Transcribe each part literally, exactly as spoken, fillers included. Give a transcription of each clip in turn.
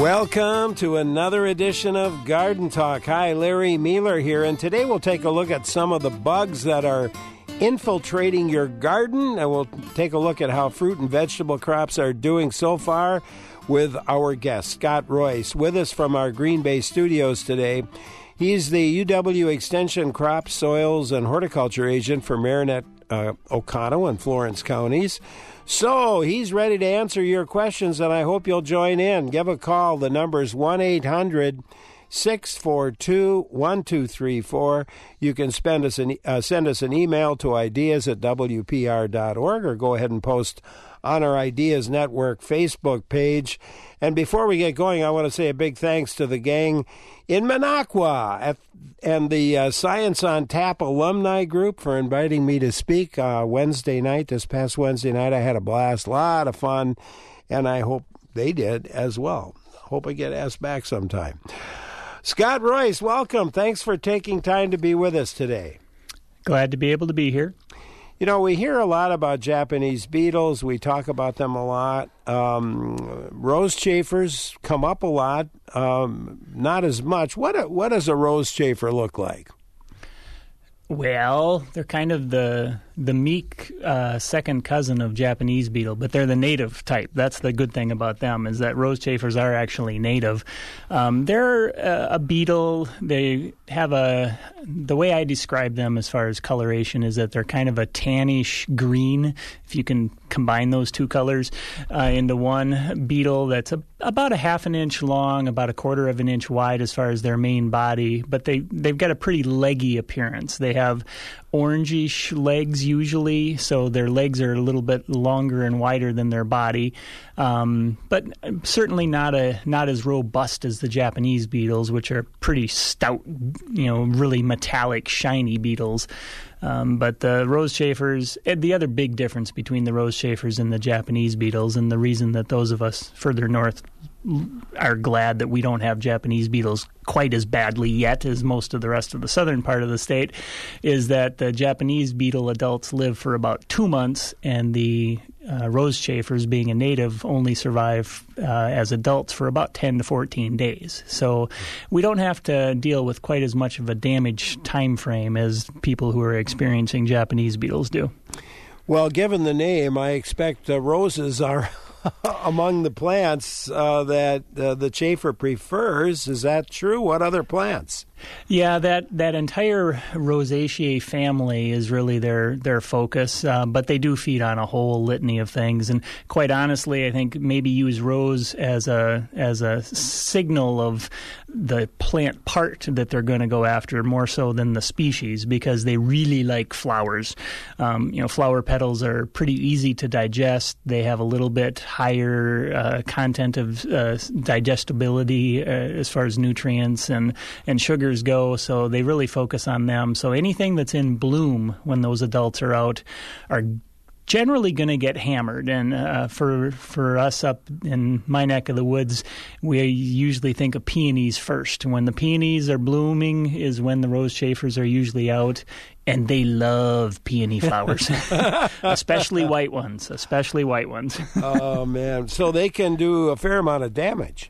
Welcome to another edition of Garden Talk. Hi, Larry Mueller here, and today we'll take a look at some of the bugs that are infiltrating your garden, and we'll take a look at how fruit and vegetable crops are doing so far with our guest, Scott Royce, with us from our Green Bay studios today. He's the U W Extension Crop, Soils, and Horticulture Agent for Marinette, uh, Oconto, and Florence counties. So he's ready to answer your questions, and I hope you'll join in. Give a call. The number's one eight hundred six four two one two three four. You can spend us an, uh, send us an email to ideas at w p r dot org or go ahead and post on our Ideas Network Facebook page. And before we get going, I want to say a big thanks to the gang in Minocqua at, and the uh, Science on Tap alumni group for inviting me to speak uh, Wednesday night. This past Wednesday night, I had a blast, a lot of fun, and I hope they did as well. Hope I get asked back sometime. Scott Royce, welcome. Thanks for taking time to be with us today. Glad to be able to be here. You know, we hear a lot about Japanese beetles. We talk about them a lot. Um, rose chafers come up a lot, um, not as much. What what does a rose chafer look like? Well, they're kind of the the meek uh, second cousin of Japanese beetle, but they're the native type. That's the good thing about them, is that rose chafers are actually native. Um, they're a, a beetle. They have a, the way I describe them as far as coloration is that they're kind of a tannish green, if you can combine those two colors uh, into one beetle that's a, about a half an inch long, about a quarter of an inch wide as far as their main body, but they, they've got a pretty leggy appearance. They have orangish legs usually, so their legs are a little bit longer and wider than their body, um, but certainly not a not as robust as the Japanese beetles, which are pretty stout, you know, really metallic, shiny beetles. Um, but the rose chafers, the other big difference between the rose chafers and the Japanese beetles, and the reason that those of us further north are glad that we don't have Japanese beetles quite as badly yet as most of the rest of the southern part of the state, is that the Japanese beetle adults live for about two months, and the uh, rose chafers, being a native, only survive uh, as adults for about ten to fourteen days. So we don't have to deal with quite as much of a damage time frame as people who are experiencing Japanese beetles do. Well, given the name, I expect uh, roses are among the plants uh, that uh, the chafer prefers. Is that true? What other plants? Yeah, that, that entire Rosaceae family is really their their focus, uh, but they do feed on a whole litany of things. And quite honestly, I think maybe use rose as a as a signal of the plant part that they're going to go after more so than the species, because they really like flowers. Um, you know, flower petals are pretty easy to digest. They have a little bit higher uh, content of uh, digestibility uh, as far as nutrients and, and sugars go, so they really focus on them. So anything that's in bloom when those adults are out are generally going to get hammered. And uh, for for us up in my neck of the woods, we usually think of peonies first. When the peonies are blooming is when the rose chafers are usually out, and they love peony flowers, especially white ones, especially white ones. Oh, man. So they can do a fair amount of damage.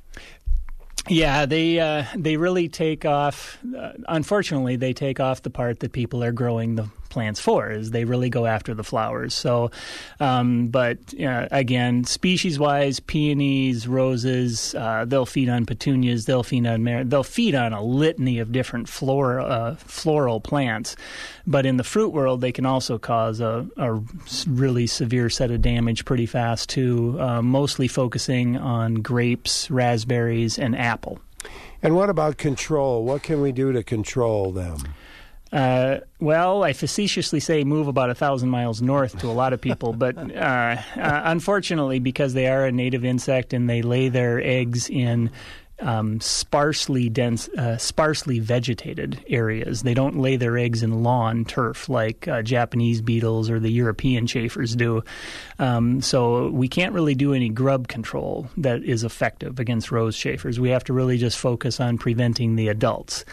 Yeah, they uh, they really take off. Uh, unfortunately, they take off the part that people are growing the plants for, is they really go after the flowers. So, um, but uh, again, species-wise, peonies, roses, uh, they'll feed on petunias, they'll feed on mar- they'll feed on a litany of different flora, uh, floral plants. But in the fruit world, they can also cause a, a really severe set of damage pretty fast too. Uh, mostly focusing on grapes, raspberries, and apple. And what about control? What can we do to control them? Uh, well, I facetiously say move about a thousand miles north to a lot of people, but uh, uh, unfortunately, because they are a native insect and they lay their eggs in um, sparsely dense, uh, sparsely vegetated areas, they don't lay their eggs in lawn turf like uh, Japanese beetles or the European chafers do. Um, so we can't really do any grub control that is effective against rose chafers. We have to really just focus on preventing the adults.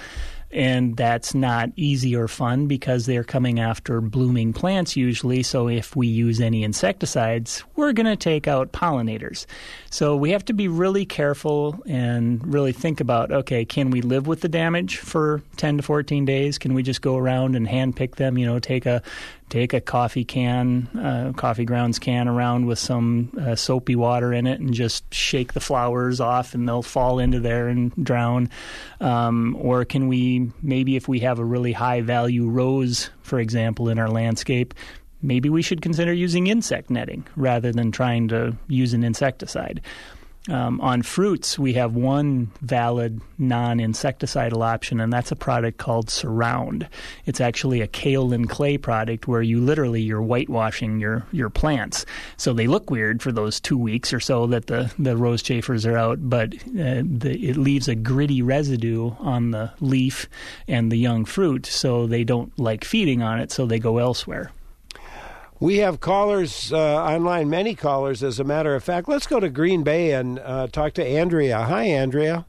And that's not easy or fun because they're coming after blooming plants usually. So if we use any insecticides, we're going to take out pollinators. So we have to be really careful and really think about, okay, can we live with the damage for ten to fourteen days? Can we just go around and hand pick them, you know, take a Take a coffee can, uh, coffee grounds can around with some uh, soapy water in it and just shake the flowers off and they'll fall into there and drown. Um, or can we, maybe if we have a really high value rose, for example, in our landscape, maybe we should consider using insect netting rather than trying to use an insecticide. Um, on fruits, we have one valid non-insecticidal option, and that's a product called Surround. It's actually a kaolin clay product where you literally, you're whitewashing your, your plants. So they look weird for those two weeks or so that the, the rose chafers are out, but uh, the, it leaves a gritty residue on the leaf and the young fruit, so they don't like feeding on it, so they go elsewhere. We have callers uh, online, many callers, as a matter of fact. Let's go to Green Bay and uh, talk to Andrea. Hi, Andrea.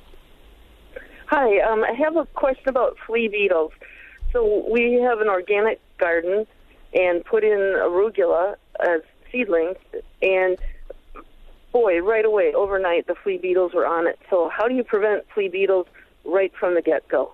Hi, um, I have a question about flea beetles. So we have an organic garden and put in arugula as seedlings, and boy, right away, overnight, the flea beetles were on it. So how do you prevent flea beetles right from the get-go?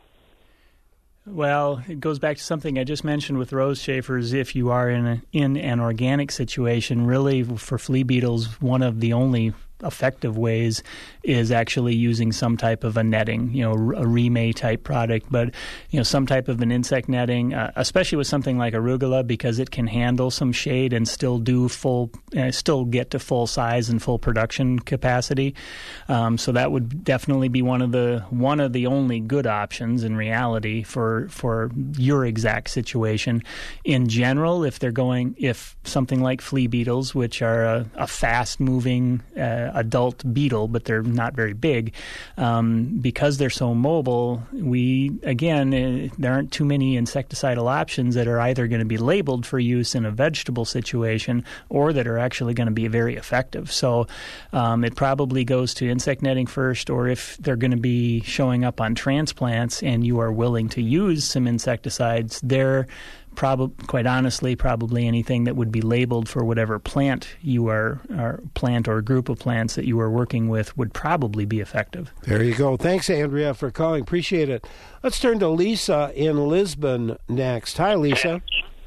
Well, it goes back to something I just mentioned with rose chafers. If you are in a, in an organic situation, really for flea beetles, one of the only effective ways is actually using some type of a netting, you know, a Remay type product, but you know, some type of an insect netting, uh, especially with something like arugula, because it can handle some shade and still do full, uh, still get to full size and full production capacity. Um, so that would definitely be one of the one of the only good options in reality for for your exact situation. In general, if they're going, if something like flea beetles, which are a, a fast moving uh, adult beetle, but they're not very big. Um, because they're so mobile, we, again, uh, there aren't too many insecticidal options that are either going to be labeled for use in a vegetable situation or that are actually going to be very effective. So um, it probably goes to insect netting first, or if they're going to be showing up on transplants and you are willing to use some insecticides, they're Probably, quite honestly, probably anything that would be labeled for whatever plant you are, or plant or group of plants that you are working with would probably be effective. There you go. Thanks, Andrea, for calling. Appreciate it. Let's turn to Lisa in Lisbon next. Hi, Lisa.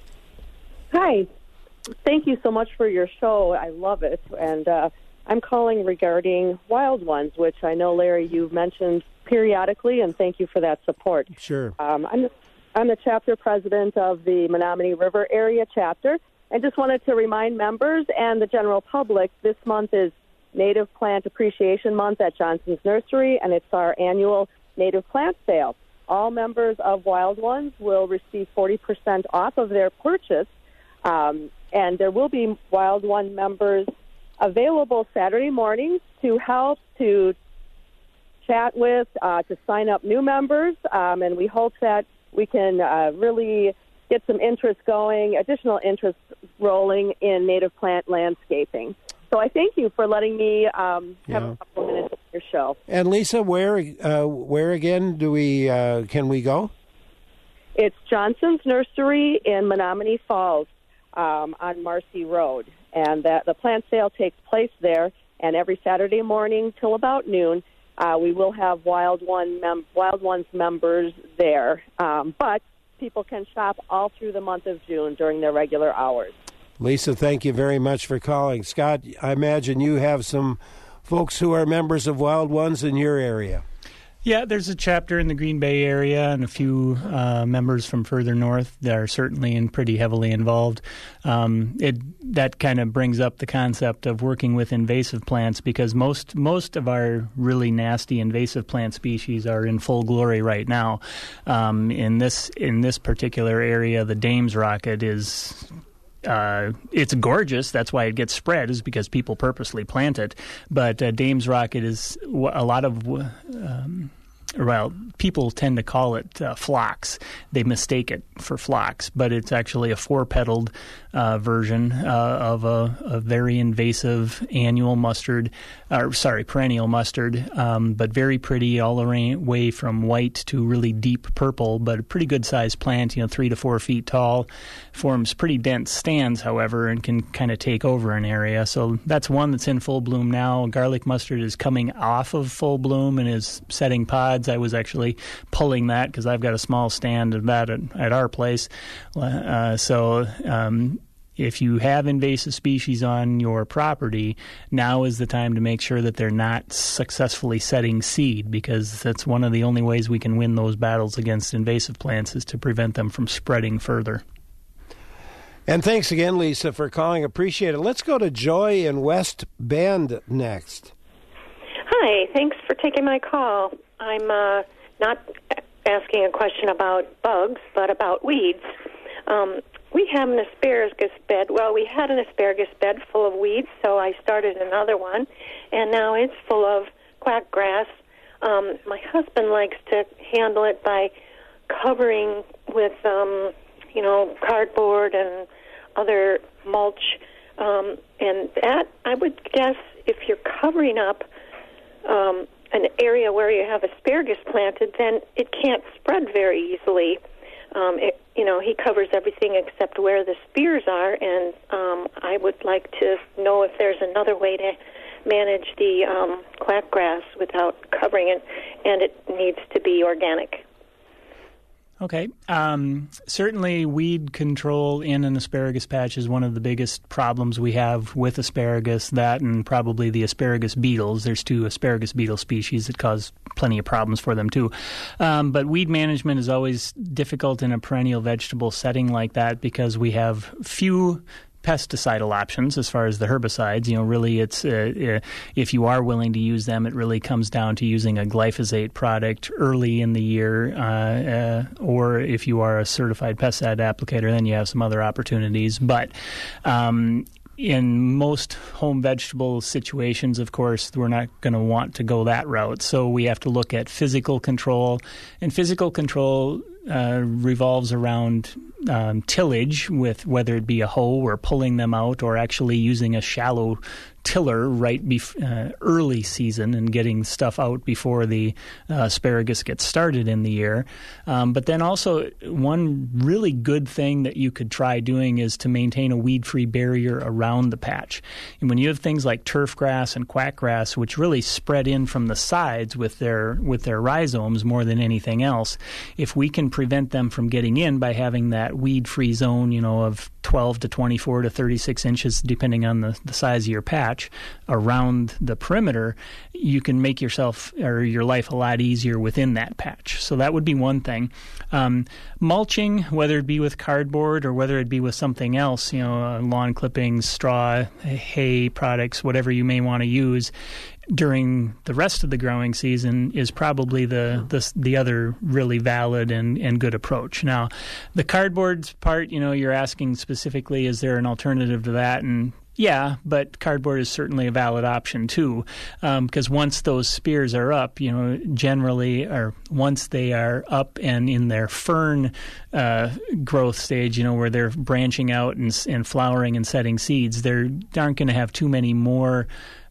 Hi. Thank you so much for your show. I love it. And uh, I'm calling regarding wild ones, which I know, Larry, you've mentioned periodically, and thank you for that support. Sure. Um, I'm I'm the chapter president of the Menominee River Area Chapter. I just wanted to remind members and the general public this month is Native Plant Appreciation Month at Johnson's Nursery, and it's our annual native plant sale. All members of Wild Ones will receive forty percent off of their purchase, um, and there will be Wild One members available Saturday mornings to help, to chat with, uh, to sign up new members, um, and we hope that we can uh, really get some interest going, additional interest rolling in native plant landscaping. So I thank you for letting me um, have yeah. a couple of minutes of your show. And Lisa, where uh, where again do we uh, can we go? It's Johnson's Nursery in Menominee Falls um, on Marcy Road, and that the plant sale takes place there. And every Saturday morning till about noon, Uh, we will have Wild One mem- Wild Ones members there, um, but people can shop all through the month of June during their regular hours. Lisa, thank you very much for calling. Scott, I imagine you have some folks who are members of Wild Ones in your area. Yeah, there's a chapter in the Green Bay area and a few uh, members from further north that are certainly in pretty heavily involved. Um, it that kind of brings up the concept of working with invasive plants, because most most of our really nasty invasive plant species are in full glory right now. Um, in this in this particular area, the Dames rocket is. Uh, it's gorgeous. That's why it gets spread, is because people purposely plant it. But uh, Dames rocket is a lot of um, well, people tend to call it uh, phlox. They mistake it for phlox, but it's actually a four-petaled uh, version uh, of a, a very invasive annual mustard, or sorry, perennial mustard, um, but very pretty all the way from white to really deep purple, but a pretty good-sized plant, you know, three to four feet tall, forms pretty dense stands, however, and can kind of take over an area. So that's one that's in full bloom now. Garlic mustard is coming off of full bloom and is setting pods. I was actually pulling that because I've got a small stand of that at, at our place. Uh, so um, if you have invasive species on your property, now is the time to make sure that they're not successfully setting seed, because that's one of the only ways we can win those battles against invasive plants is to prevent them from spreading further. And thanks again, Lisa, for calling. Appreciate it. Let's go to Joy in West Bend next. Hi, thanks for taking my call. I'm uh, not asking a question about bugs, but about weeds. Um, we have an asparagus bed. Well, we had an asparagus bed full of weeds, so I started another one, and now it's full of quackgrass. Um, my husband likes to handle it by covering with, um, you know, cardboard and other mulch, um, and that, I would guess, if you're covering up um, an area where you have asparagus planted, then it can't spread very easily. Um, it, you know, he covers everything except where the spears are, and um, I would like to know if there's another way to manage the um, quackgrass without covering it, and it needs to be organic. Okay. Um, certainly weed control in an asparagus patch is one of the biggest problems we have with asparagus, that and probably the asparagus beetles. There's two asparagus beetle species that cause plenty of problems for them too. Um, but weed management is always difficult in a perennial vegetable setting like that because we have few pesticidal options as far as the herbicides. You know, really it's, uh, if you are willing to use them, it really comes down to using a glyphosate product early in the year, uh, uh, or if you are a certified pesticide applicator, then you have some other opportunities. But um, in most home vegetable situations, of course, we're not going to want to go that route. So we have to look at physical control, and physical control Uh, revolves around um, tillage, with whether it be a hoe or pulling them out, or actually using a shallow tiller right bef- uh, early season and getting stuff out before the uh, asparagus gets started in the year. Um, but then also one really good thing that you could try doing is to maintain a weed-free barrier around the patch. And when you have things like turf grass and quackgrass, which really spread in from the sides with their with their rhizomes more than anything else, if we can prevent them from getting in by having that weed-free zone, you know, of twelve to twenty-four to thirty-six inches, depending on the, the size of your patch, around the perimeter, you can make yourself or your life a lot easier within that patch. So that would be one thing. Um, mulching, whether it be with cardboard or whether it be with something else, you know, uh, lawn clippings, straw, hay products, whatever you may want to use during the rest of the growing season is probably the the, the other really valid and, and good approach. Now, the cardboard part, you know, you're asking specifically, is there an alternative to that? And yeah, but cardboard is certainly a valid option too, because um, once those spears are up, you know, generally, or once they are up and in their fern uh, growth stage, you know, where they're branching out and, and flowering and setting seeds, they aren't going to have too many more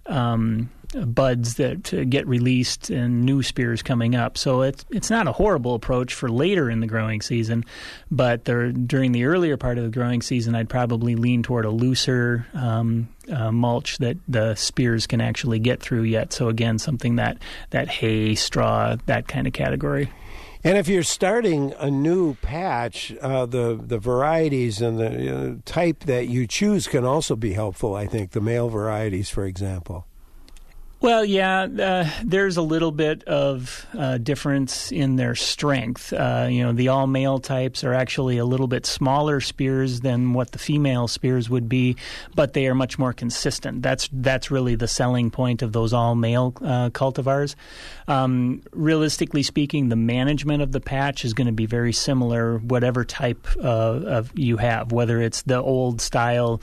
um buds that uh, get released and new spears coming up. So it's it's not a horrible approach for later in the growing season, but there, during the earlier part of the growing season, I'd probably lean toward a looser um, uh, mulch that the spears can actually get through yet. So again, something that, that hay, straw, that kind of category. And if you're starting a new patch, uh, the the varieties and the uh, type that you choose can also be helpful, I think, the male varieties, for example. Well, yeah, uh, there's a little bit of uh, difference in their strength. Uh, you know, the all-male types are actually a little bit smaller spears than what the female spears would be, but they are much more consistent. That's that's really the selling point of those all-male uh, cultivars. Um, realistically speaking, the management of the patch is going to be very similar, whatever type uh, of you have, whether it's the old-style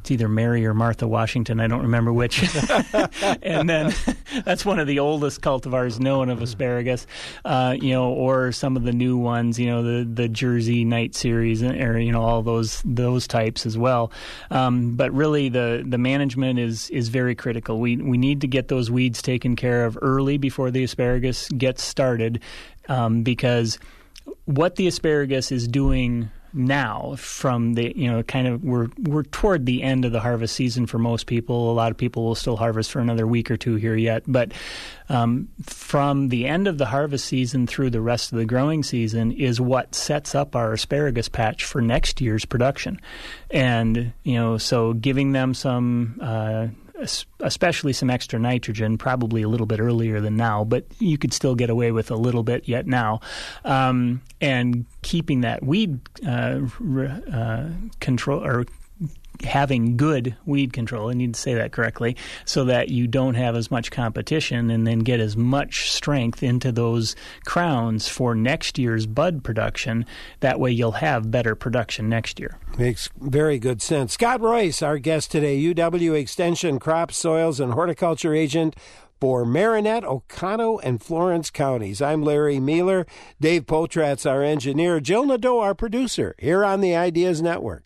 it's either Mary or Martha Washington, I don't remember which. And then that's one of the oldest cultivars known of asparagus, uh, you know, or some of the new ones, you know, the, the Jersey Night series, or, you know, all those those types as well. Um, but really the, the management is is very critical. We, we need to get those weeds taken care of early before the asparagus gets started, um, because what the asparagus is doing now, from the, you know, kind of we're we're toward the end of the harvest season for most people. A lot of people will still harvest for another week or two here yet, but um, from the end of the harvest season through the rest of the growing season is what sets up our asparagus patch for next year's production. And, you know, so giving them some uh, especially some extra nitrogen, probably a little bit earlier than now, but you could still get away with a little bit yet now. Um, and keeping that weed uh, uh, control, or having good weed control, I need to say that correctly, so that you don't have as much competition and then get as much strength into those crowns for next year's bud production. That way you'll have better production next year. Makes very good sense. Scott Royce, our guest today, U W Extension Crop, Soils, and Horticulture Agent for Marinette, Oconto, and Florence counties. I'm Larry Mealer. Dave Potratz, our engineer. Jill Nadeau, our producer, here on the Ideas Network.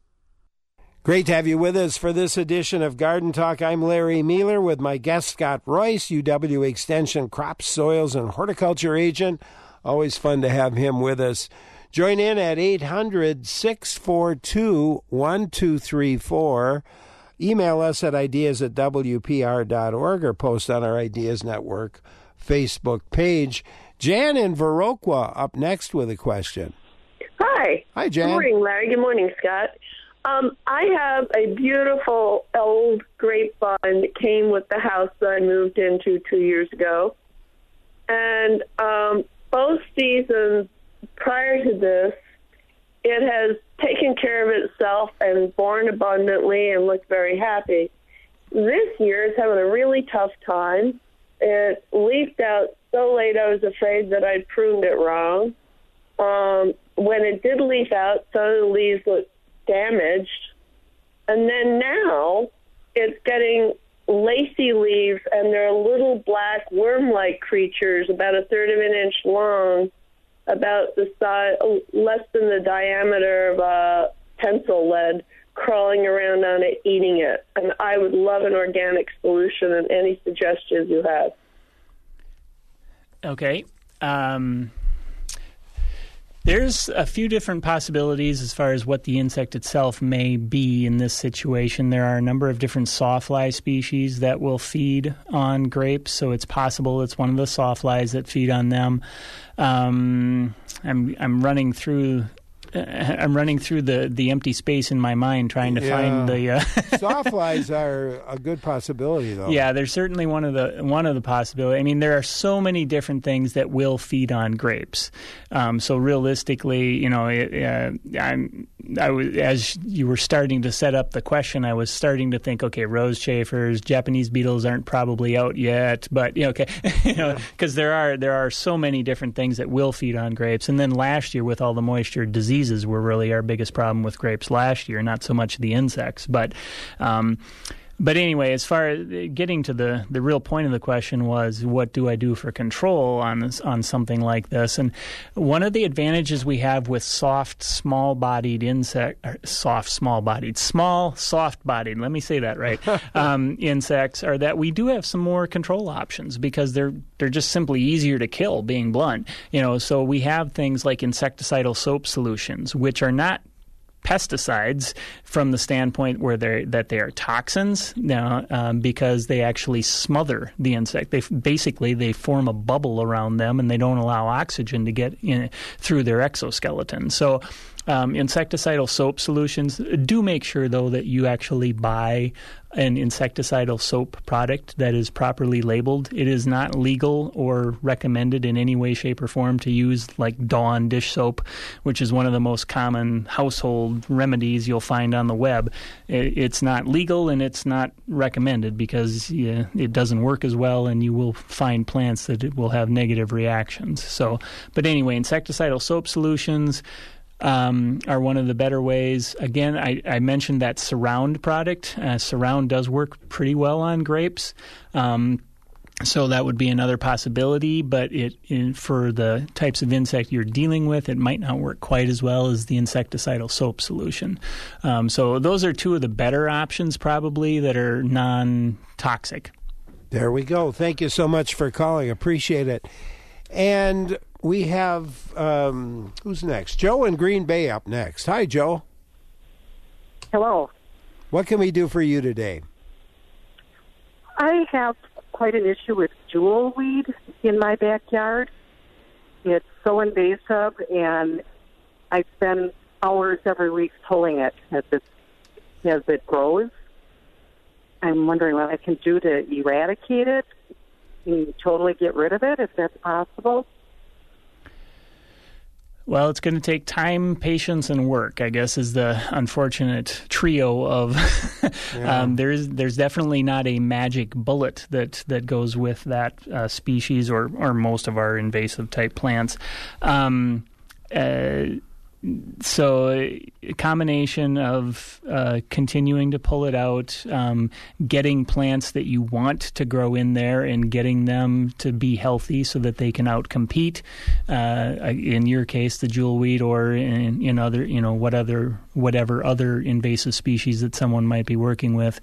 Great to have you with us for this edition of Garden Talk. I'm Larry Mealer with my guest Scott Royce, U W Extension Crop, Soils, and Horticulture Agent. Always fun to have him with us. Join in at eight hundred, six four two, one two three four. Email us at ideas at w p r dot org or post on our Ideas Network Facebook page. Jan in Viroqua up next with a question. Hi. Hi, Jan. Good morning, Larry. Good morning, Scott. Um, I have a beautiful old grapevine that came with the house that I moved into two years ago. And um, both seasons prior to this, it has taken care of itself and borne abundantly and looked very happy. This year, it's having a really tough time. It leafed out so late I was afraid that I'd pruned it wrong. Um, when it did leaf out, some of the leaves looked damaged, and then now it's getting lacy leaves, and they're little black worm-like creatures about a third of an inch long, about the size, less than the diameter of a pencil lead, crawling around on it, eating it. And I would love an organic solution, and any suggestions you have. Okay. Um... There's a few different possibilities as far as what the insect itself may be in this situation. There are a number of different sawfly species that will feed on grapes, so it's possible it's one of the sawflies that feed on them. Um, I'm I'm running through. I'm running through the, the empty space in my mind trying to yeah. find the uh, sawflies are a good possibility, though. Yeah, they're certainly one of the one of the possibilities. I mean, there are so many different things that will feed on grapes. Um, so realistically, you know, it, uh, I'm I was as you were starting to set up the question, I was starting to think, okay, rose chafers, Japanese beetles aren't probably out yet, but you know, okay, you know, because there are there are so many different things that will feed on grapes. And then last year with all the moisture, disease were really our biggest problem with grapes last year, not so much the insects. But um, but anyway, as far as getting to the, the real point of the question was, what do I do for control on this, on something like this? And one of the advantages we have with soft, small-bodied insect, or soft, small-bodied, small, soft-bodied, let me say that right, um, insects are that we do have some more control options because they're they're just simply easier to kill, being blunt. You know, so we have things like insecticidal soap solutions, which are not pesticides from the standpoint where they that they are toxins, now, um, because they actually smother the insect. They basically they form a bubble around them and they don't allow oxygen to get in through their exoskeleton. So um, insecticidal soap solutions, do make sure though that you actually buy an insecticidal soap product that is properly labeled. It is not legal or recommended in any way, shape, or form to use like Dawn dish soap, which is one of the most common household remedies you'll find on the web. It's not legal and it's not recommended because yeah, it doesn't work as well, and you will find plants that it will have negative reactions. So, but anyway, insecticidal soap solutions. Um, are one of the better ways. Again, I, I mentioned that Surround product. Uh, Surround does work pretty well on grapes. Um, so that would be another possibility, but it in, for the types of insect you're dealing with, it might not work quite as well as the insecticidal soap solution. Um, so those are two of the better options probably that are non-toxic. There we go. Thank you so much for calling. Appreciate it. And we have, um, who's next? Joe in Green Bay up next. Hi, Joe. Hello. What can we do for you today? I have quite an issue with jewel weed in my backyard. It's so invasive, and I spend hours every week pulling it as it, as it grows. I'm wondering what I can do to eradicate it and totally get rid of it, if that's possible. Well, it's going to take time, patience, and work, I guess, is the unfortunate trio of yeah. um, there's there's definitely not a magic bullet that, that goes with that uh, species or, or most of our invasive type plants. Um, uh, So a combination of uh, continuing to pull it out, um, getting plants that you want to grow in there and getting them to be healthy so that they can outcompete, uh, in your case, the jewelweed, or in, in other, you know, what other, whatever other invasive species that someone might be working with.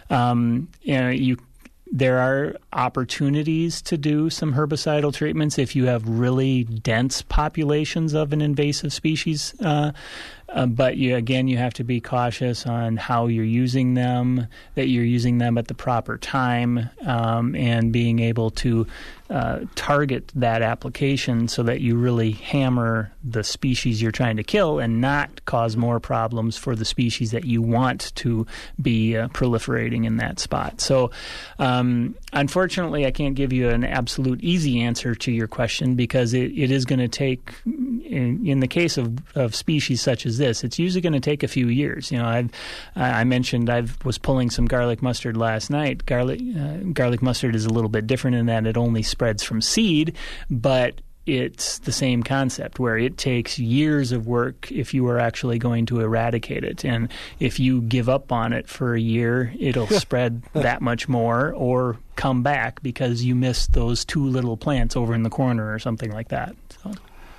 Um, you know, you There are opportunities to do some herbicidal treatments if you have really dense populations of an invasive species. Uh, uh, but you, again, you have to be cautious on how you're using them, that you're using them at the proper time, um, and being able to uh, target that application so that you really hammer the species you're trying to kill and not cause more problems for the species that you want to be uh, proliferating in that spot. So um, unfortunately, I can't give you an absolute easy answer to your question because it, it is going to take, in, in the case of, of species such as this, it's usually going to take a few years. You know, I've, I mentioned I was pulling some garlic mustard last night. Garlic, uh, garlic mustard is a little bit different in that it only spreads from seed, but it's the same concept where it takes years of work if you are actually going to eradicate it. And if you give up on it for a year, it'll spread that much more or come back because you missed those two little plants over in the corner or something like that. So.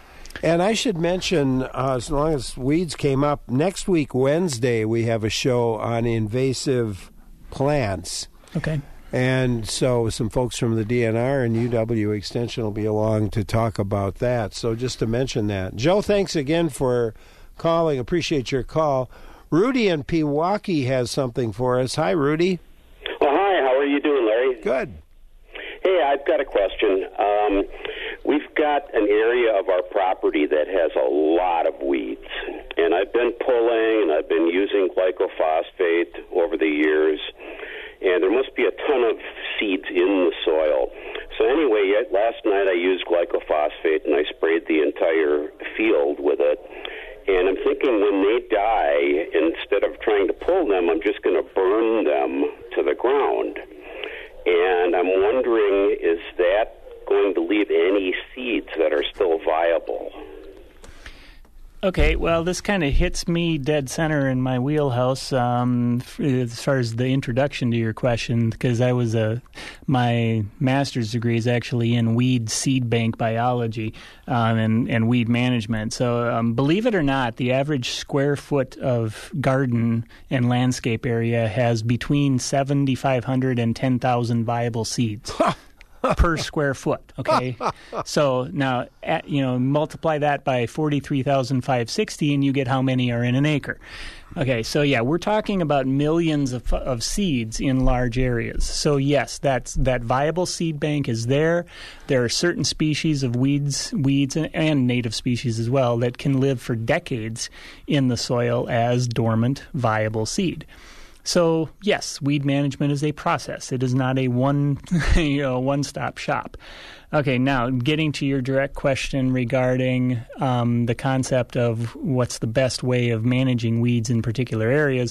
And I should mention, uh, as long as weeds came up, next week, Wednesday, we have a show on invasive plants. Okay. And so some folks from the D N R and U W Extension will be along to talk about that. So just to mention that. Joe, thanks again for calling. Appreciate your call. Rudy in Pewaukee has something for us. Hi, Rudy. Oh, hi. How are you doing, Larry? Good. Hey, I've got a question. Um, we've got an area of our property that has a lot of weeds. And I've been pulling and I've been using glyphosate over the years. And there must be a ton of seeds in the soil. So anyway, last night I used glyphosate and I sprayed the entire field with it. And I'm thinking when they die, instead of trying to pull them, I'm just going to burn them to the ground. And I'm wondering, is that going to leave any seeds that are still viable? Okay, well, this kind of hits me dead center in my wheelhouse um, as far as the introduction to your question, because I was a my master's degree is actually in weed seed bank biology um, and, and weed management. So um, believe it or not, the average square foot of garden and landscape area has between seventy-five hundred and ten thousand viable seeds. Per square foot, okay? So now, at, you know, multiply that by forty-three thousand five hundred sixty and you get how many are in an acre. Okay, so yeah, we're talking about millions of, of seeds in large areas. So yes, that's, that viable seed bank is there. There are certain species of weeds, weeds and, and native species as well that can live for decades in the soil as dormant, viable seed. So yes, weed management is a process. It is not a one, you know, one-stop shop. Okay, now getting to your direct question regarding um, the concept of what's the best way of managing weeds in particular areas.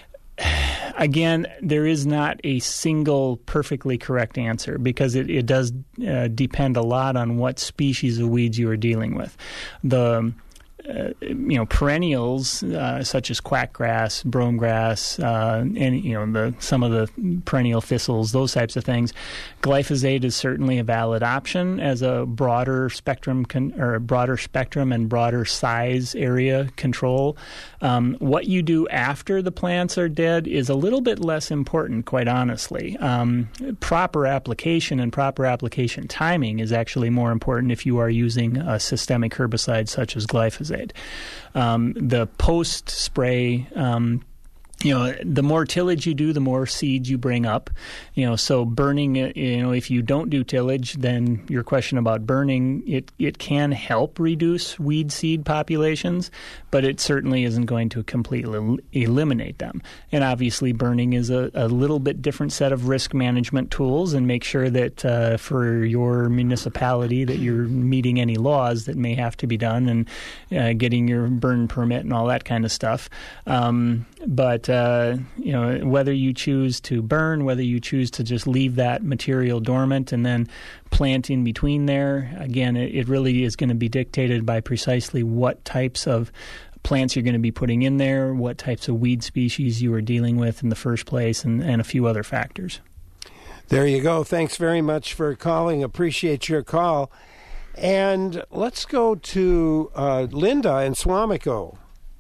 Again, there is not a single perfectly correct answer because it, it does uh, depend a lot on what species of weeds you are dealing with. The uh, you know, perennials uh, such as quackgrass, brome grass, uh, and you know the some of the perennial thistles, those types of things, glyphosate is certainly a valid option as a broader spectrum con- or a broader spectrum and broader size area control. Um, what you do after the plants are dead is a little bit less important, quite honestly. Um, proper application and proper application timing is actually more important if you are using a systemic herbicide such as glyphosate. Um, the post-spray, um, you know, the more tillage you do, the more seeds you bring up. You know, so burning, you know, if you don't do tillage, then your question about burning, it, it can help reduce weed seed populations, but it certainly isn't going to completely el- eliminate them. And obviously burning is a, a little bit different set of risk management tools, and make sure that uh, for your municipality that you're meeting any laws that may have to be done, and uh, getting your burn permit and all that kind of stuff. Um, but Uh, you know, whether you choose to burn, whether you choose to just leave that material dormant and then plant in between there, again, it, it really is going to be dictated by precisely what types of plants you're going to be putting in there, what types of weed species you are dealing with in the first place, and, and a few other factors. There you go. Thanks very much for calling. Appreciate your call. And let's go to uh, Linda in Swamico.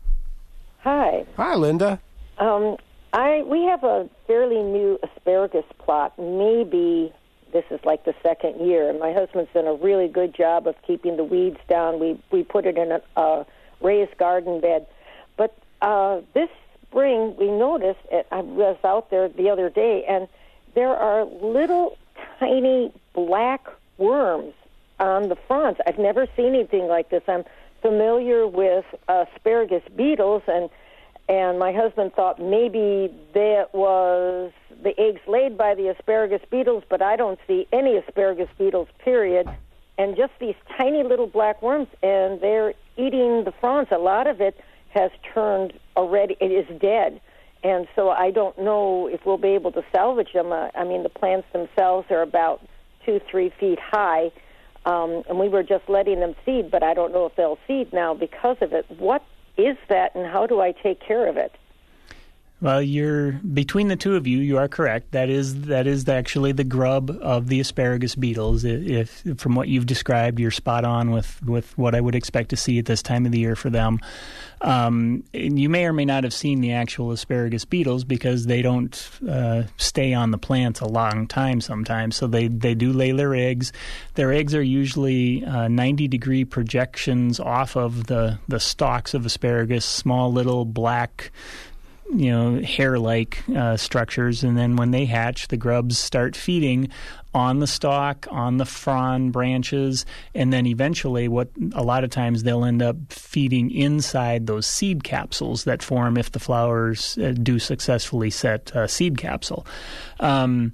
Hi. Hi, Linda. Um, I we have a fairly new asparagus plot. Maybe this is like the second year, and my husband's done a really good job of keeping the weeds down. We we put it in a, a raised garden bed, but uh, this spring we noticed. It, I was out there the other day, and there are little tiny black worms on the fronds. I've never seen anything like this. I'm familiar with asparagus beetles, and And my husband thought maybe that was the eggs laid by the asparagus beetles, but I don't see any asparagus beetles, period. And just these tiny little black worms, and they're eating the fronds. A lot of it has turned already, it is dead. And so I don't know if we'll be able to salvage them. Uh, I mean, the plants themselves are about two, three feet high, um, and we were just letting them seed, but I don't know if they'll seed now because of it. What is that, and how do I take care of it? Well, you're between the two of you. You are correct. That is that is actually the grub of the asparagus beetles. If, if from what you've described, you're spot on with, with what I would expect to see at this time of the year for them. Um, and you may or may not have seen the actual asparagus beetles because they don't uh, stay on the plants a long time sometimes. So they, they do lay their eggs. Their eggs are usually uh, ninety degree projections off of the, the stalks of asparagus, small little black, you know, hair-like uh, structures, and then when they hatch, the grubs start feeding on the stalk, on the frond branches, and then eventually what a lot of times they'll end up feeding inside those seed capsules that form if the flowers uh, do successfully set uh, seed capsule. Um,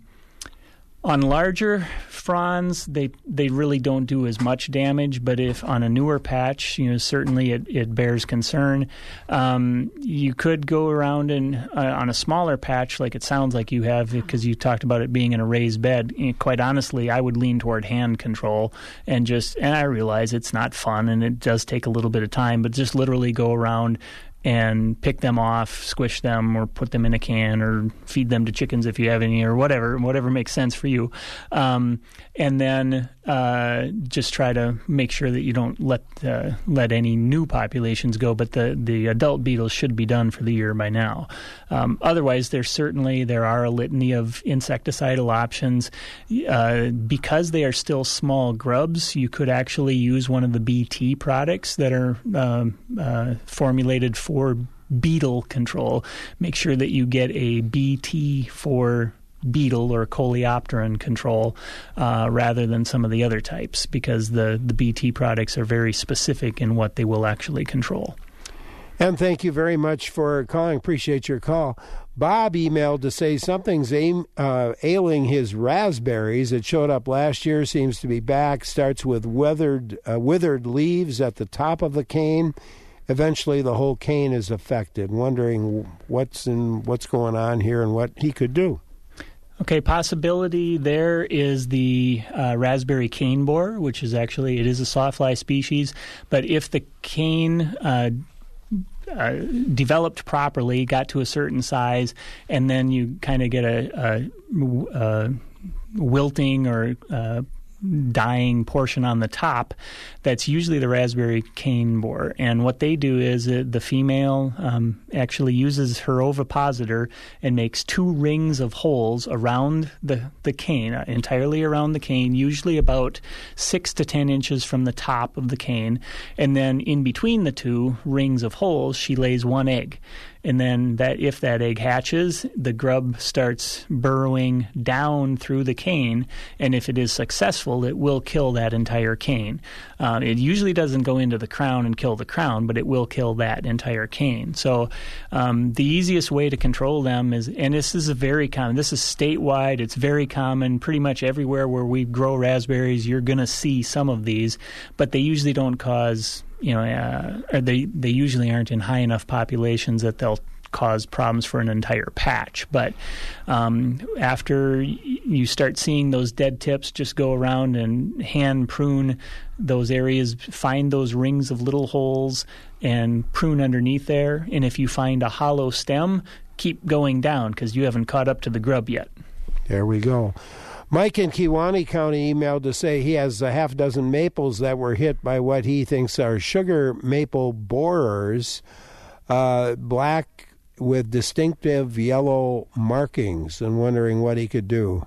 On larger fronds, they they really don't do as much damage, but if on a newer patch, you know, certainly it, it bears concern. Um, you could go around and uh, on a smaller patch, like it sounds like you have, because you talked about it being in a raised bed. And quite honestly, I would lean toward hand control and just, and I realize it's not fun and it does take a little bit of time, but just literally go around and pick them off, squish them, or put them in a can, or feed them to chickens if you have any, or whatever, whatever makes sense for you. Um, and then uh, just try to make sure that you don't let uh, let any new populations go. But the, the adult beetles should be done for the year by now. Um, otherwise, there's certainly there are a litany of insecticidal options. Uh, because they are still small grubs, you could actually use one of the B T products that are um, uh, formulated for for beetle control. Make sure that you get a B T for beetle or coleopteran control uh, rather than some of the other types, because the, the B T products are very specific in what they will actually control. And thank you very much for calling. Appreciate your call. Bob emailed to say something's aim, uh, ailing his raspberries. It showed up last year, seems to be back. Starts with weathered, uh, withered leaves at the top of the cane. Eventually, the whole cane is affected. Wondering what's in what's going on here and what he could do. Okay, possibility there is the uh, raspberry cane borer, which is actually, it is a sawfly species, but if the cane uh, uh, developed properly, got to a certain size, and then you kind of get a, a, a wilting or uh, dying portion on the top, that's usually the raspberry cane borer. And what they do is uh, the female um, actually uses her ovipositor and makes two rings of holes around the, the cane, uh, entirely around the cane, usually about six to ten inches from the top of the cane. And then in between the two rings of holes, she lays one egg. And then that if that egg hatches, the grub starts burrowing down through the cane, and if it is successful, it will kill that entire cane. Uh, it usually doesn't go into the crown and kill the crown, but it will kill that entire cane. So um, the easiest way to control them is, and this is a very common, this is statewide, it's very common, pretty much everywhere where we grow raspberries, you're going to see some of these, but they usually don't cause... You know, uh, or they they usually aren't in high enough populations that they'll cause problems for an entire patch. But um, after you start seeing those dead tips, just go around and hand prune those areas, find those rings of little holes and prune underneath there. And if you find a hollow stem, keep going down because you haven't caught up to the grub yet. There we go. Mike in Kewaunee County emailed to say he has a half dozen maples that were hit by what he thinks are sugar maple borers, uh, black with distinctive yellow markings, and wondering what he could do.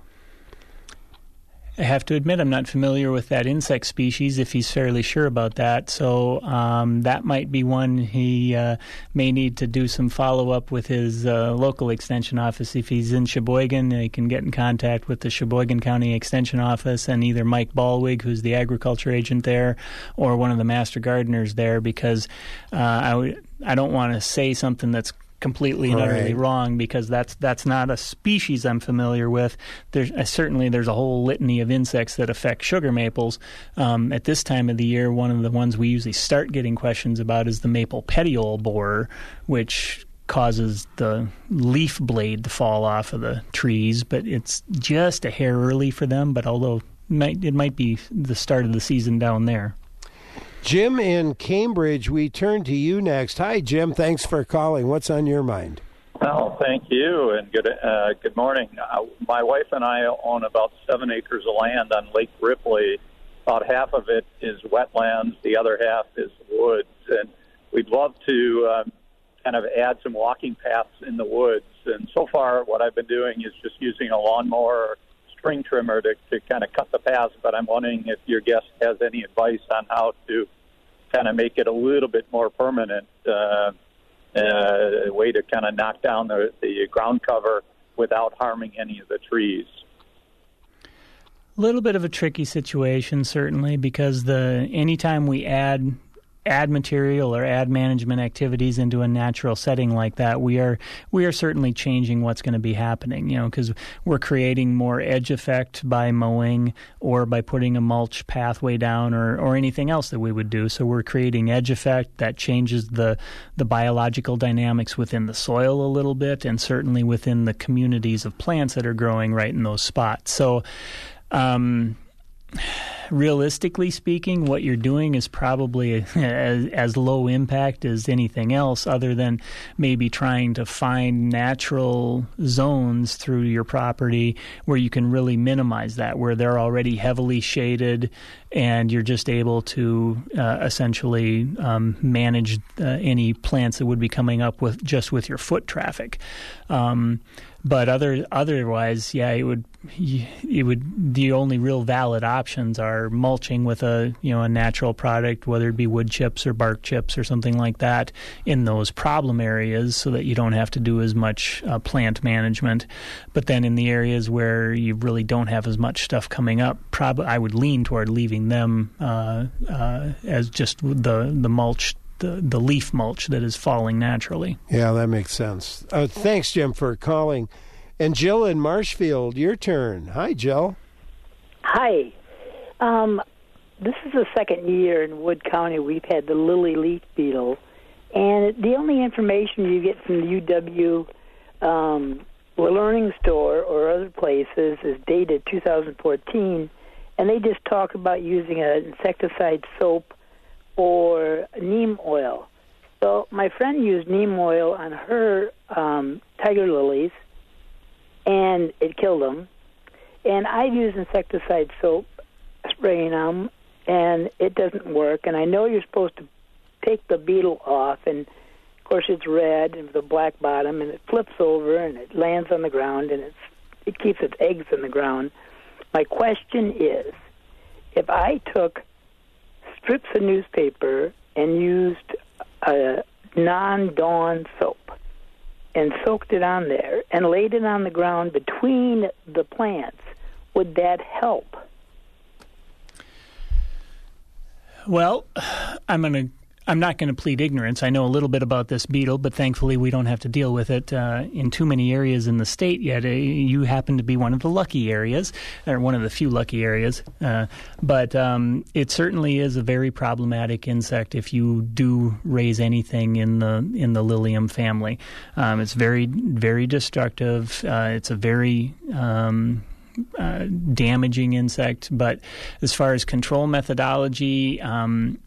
I have to admit I'm not familiar with that insect species if he's fairly sure about that. So um, that might be one he uh, may need to do some follow-up with his uh, local extension office. If he's in Sheboygan, he can get in contact with the Sheboygan County Extension Office and either Mike Ballwig, who's the agriculture agent there, or one of the master gardeners there, because uh, I, w- I don't want to say something that's completely and utterly right. wrong, because that's that's not a species I'm familiar with. There's uh, certainly there's a whole litany of insects that affect sugar maples. Um, at this time of the year, one of the ones we usually start getting questions about is the maple petiole borer, which causes the leaf blade to fall off of the trees. But it's just a hair early for them. But although it might, it might be the start of the season down there. Jim in Cambridge, we turn to you next. Hi, Jim. Thanks for calling. What's on your mind? Well, thank you, and good uh, good morning. Uh, my wife and I own about seven acres of land on Lake Ripley. About half of it is wetlands. The other half is woods. And we'd love to uh, kind of add some walking paths in the woods. And so far, what I've been doing is just using a lawnmower or string trimmer to, to kind of cut the paths. But I'm wondering if your guest has any advice on how to kind of make it a little bit more permanent, uh, uh, a way to kind of knock down the, the ground cover without harming any of the trees. A little bit of a tricky situation, certainly, because the anytime we add add material or add management activities into a natural setting like that, we are we are certainly changing what's going to be happening, you know, because we're creating more edge effect by mowing or by putting a mulch pathway down or, or anything else that we would do. So we're creating edge effect that changes the, the biological dynamics within the soil a little bit, and certainly within the communities of plants that are growing right in those spots. So um realistically speaking, what you're doing is probably as, as low impact as anything else, other than maybe trying to find natural zones through your property where you can really minimize that, where they're already heavily shaded and you're just able to uh, essentially um, manage uh, any plants that would be coming up with just with your foot traffic. Um, But other otherwise, yeah, it would it would the only real valid options are mulching with a you know a natural product, whether it be wood chips or bark chips or something like that, in those problem areas, so that you don't have to do as much uh, plant management. But then in the areas where you really don't have as much stuff coming up, prob- I would lean toward leaving them uh, uh, as just the the mulch. The, the leaf mulch that is falling naturally. Yeah, that makes sense. Uh, thanks, Jim, for calling. And Jill in Marshfield, your turn. Hi, Jill. Hi. Um, this is the second year in Wood County we've had the lily leaf beetle, and the only information you get from the U W um, the Learning Store or other places is dated two thousand fourteen, and they just talk about using an insecticide soap or neem oil. So my friend used neem oil on her um, tiger lilies, and it killed them. And I've used insecticide soap, spraying them, and it doesn't work. And I know you're supposed to take the beetle off, and of course it's red and with a black bottom, and it flips over and it lands on the ground, and it's, it keeps its eggs in the ground. My question is, if I took strips of newspaper and used a non-Dawn soap and soaked it on there and laid it on the ground between the plants, would that help? Well, I'm going to I'm not going to plead ignorance. I know a little bit about this beetle, but thankfully we don't have to deal with it uh, in too many areas in the state yet. Uh, you happen to be one of the lucky areas, or one of the few lucky areas. Uh, but um, it certainly is a very problematic insect if you do raise anything in the in the Lilium family. Um, it's very, very destructive. Uh, it's a very um, uh, damaging insect. But as far as control methodology, um,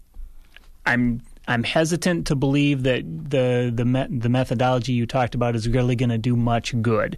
I'm I'm hesitant to believe that the the me- the methodology you talked about is really going to do much good.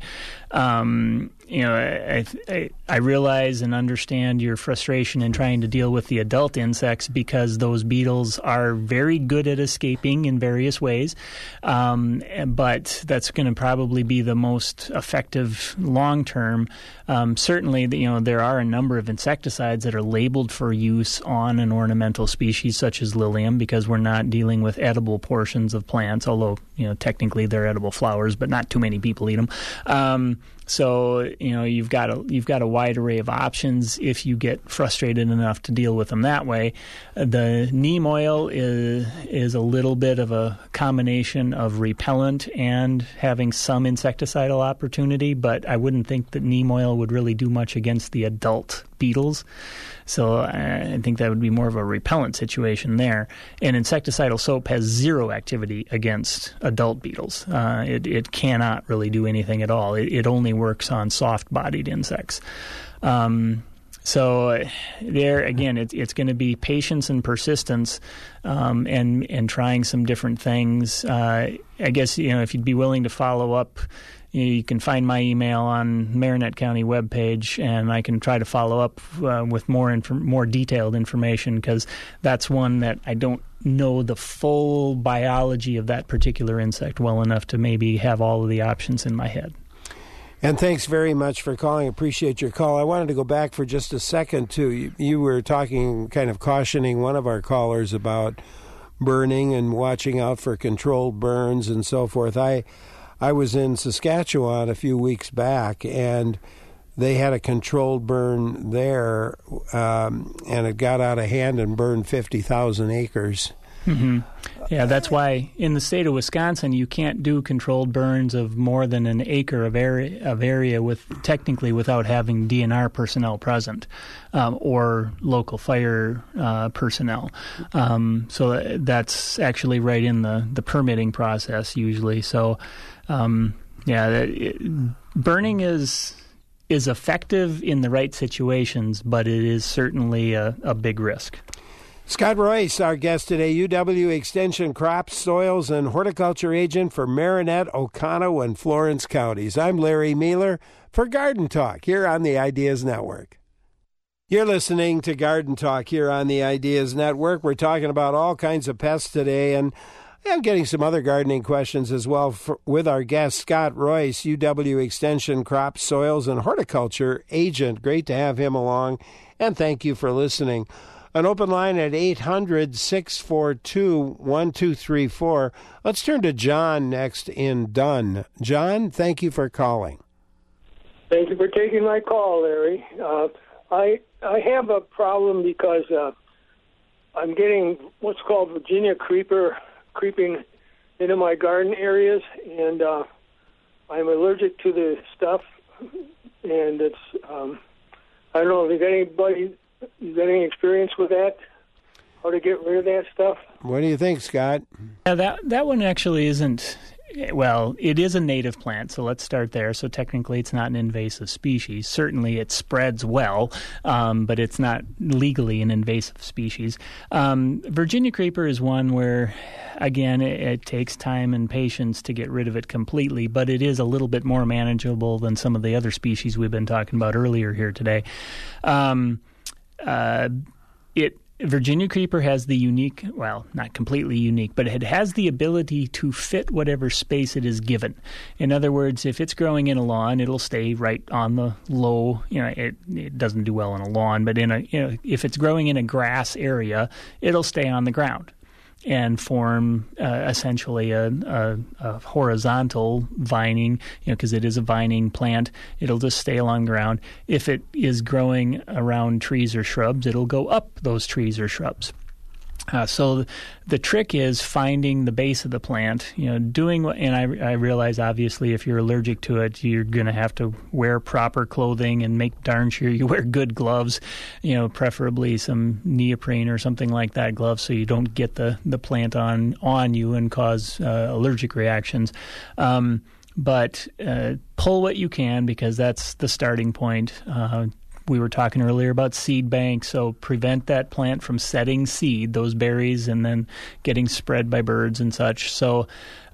Um, you know, I, I I realize and understand your frustration in trying to deal with the adult insects because those beetles are very good at escaping in various ways, um, but that's going to probably be the most effective long term. Um, certainly, you know, there are a number of insecticides that are labeled for use on an ornamental species such as Lilium because we're not dealing with edible portions of plants, although, you know, technically they're edible flowers, but not too many people eat them. Um, so, you know, you've got a you've got a wide array of options if you get frustrated enough to deal with them that way. The neem oil is is a little bit of a combination of repellent and having some insecticidal opportunity, but I wouldn't think that neem oil would really do much against the adult beetles. So I think that would be more of a repellent situation there. And insecticidal soap has zero activity against adult beetles. Uh, it, it cannot really do anything at all. It, it only works on soft-bodied insects. Um, so there, again, it, it's going to be patience and persistence um, and, and trying some different things. Uh, I guess, you know, if you'd be willing to follow up, you can find my email on Marinette County webpage, and I can try to follow up uh, with more inf- more detailed information because that's one that I don't know the full biology of that particular insect well enough to maybe have all of the options in my head. And thanks very much for calling. Appreciate your call. I wanted to go back for just a second, too. You, you were talking, kind of cautioning one of our callers about burning and watching out for controlled burns and so forth. I... I was in Saskatchewan a few weeks back, and they had a controlled burn there, um, and it got out of hand and burned fifty thousand acres. Mm-hmm. Yeah, that's why in the state of Wisconsin you can't do controlled burns of more than an acre of area, of area with technically without having D N R personnel present um, or local fire uh, personnel. Um, so that's actually right in the, the permitting process usually. So, um, yeah, it, burning is is effective in the right situations, but it is certainly a, a big risk. Scott Royce, our guest today, U W Extension Crops, Soils, and Horticulture Agent for Marinette, Oconto, and Florence counties. I'm Larry Mueller for Garden Talk here on the Ideas Network. You're listening to Garden Talk here on the Ideas Network. We're talking about all kinds of pests today, and I'm getting some other gardening questions as well for, with our guest, Scott Royce, U W Extension Crops, Soils, and Horticulture Agent. Great to have him along, and thank you for listening. An open line at eight hundred, six four two, one two three four. Let's turn to John next in Dunn. John, thank you for calling. Thank you for taking my call, Larry. Uh, I I have a problem because uh, I'm getting what's called Virginia creeper creeping into my garden areas, and uh, I'm allergic to the stuff. And it's um, I don't know if you got anybody. You got any experience with that? How to get rid of that stuff? What do you think, Scott? Yeah, that that one actually isn't Well, it is a native plant, so let's start there. So technically it's not an invasive species. Certainly it spreads well, um, but it's not legally an invasive species. Um, Virginia creeper is one where, again, it, it takes time and patience to get rid of it completely, but it is a little bit more manageable than some of the other species we've been talking about earlier here today. Um, uh, it Virginia creeper has the unique, well, not completely unique, but it has the ability to fit whatever space it is given. In other words, if it's growing in a lawn, it'll stay right on the low, you know, it, it doesn't do well on a lawn, but in a, you know, if it's growing in a grass area, it'll stay on the ground and form uh, essentially a, a, a horizontal vining, you know, because it is a vining plant. It'll just stay along the ground. If it is growing around trees or shrubs, it'll go up those trees or shrubs. Uh, so the trick is finding the base of the plant, you know, doing what, and I, I realize obviously if you're allergic to it, you're going to have to wear proper clothing and make darn sure you wear good gloves, you know, preferably some neoprene or something like that gloves so you don't get the, the plant on, on you and cause uh, allergic reactions. Um, but uh, pull what you can because that's the starting point. Uh, We were talking earlier about seed banks, so prevent that plant from setting seed, those berries, and then getting spread by birds and such. So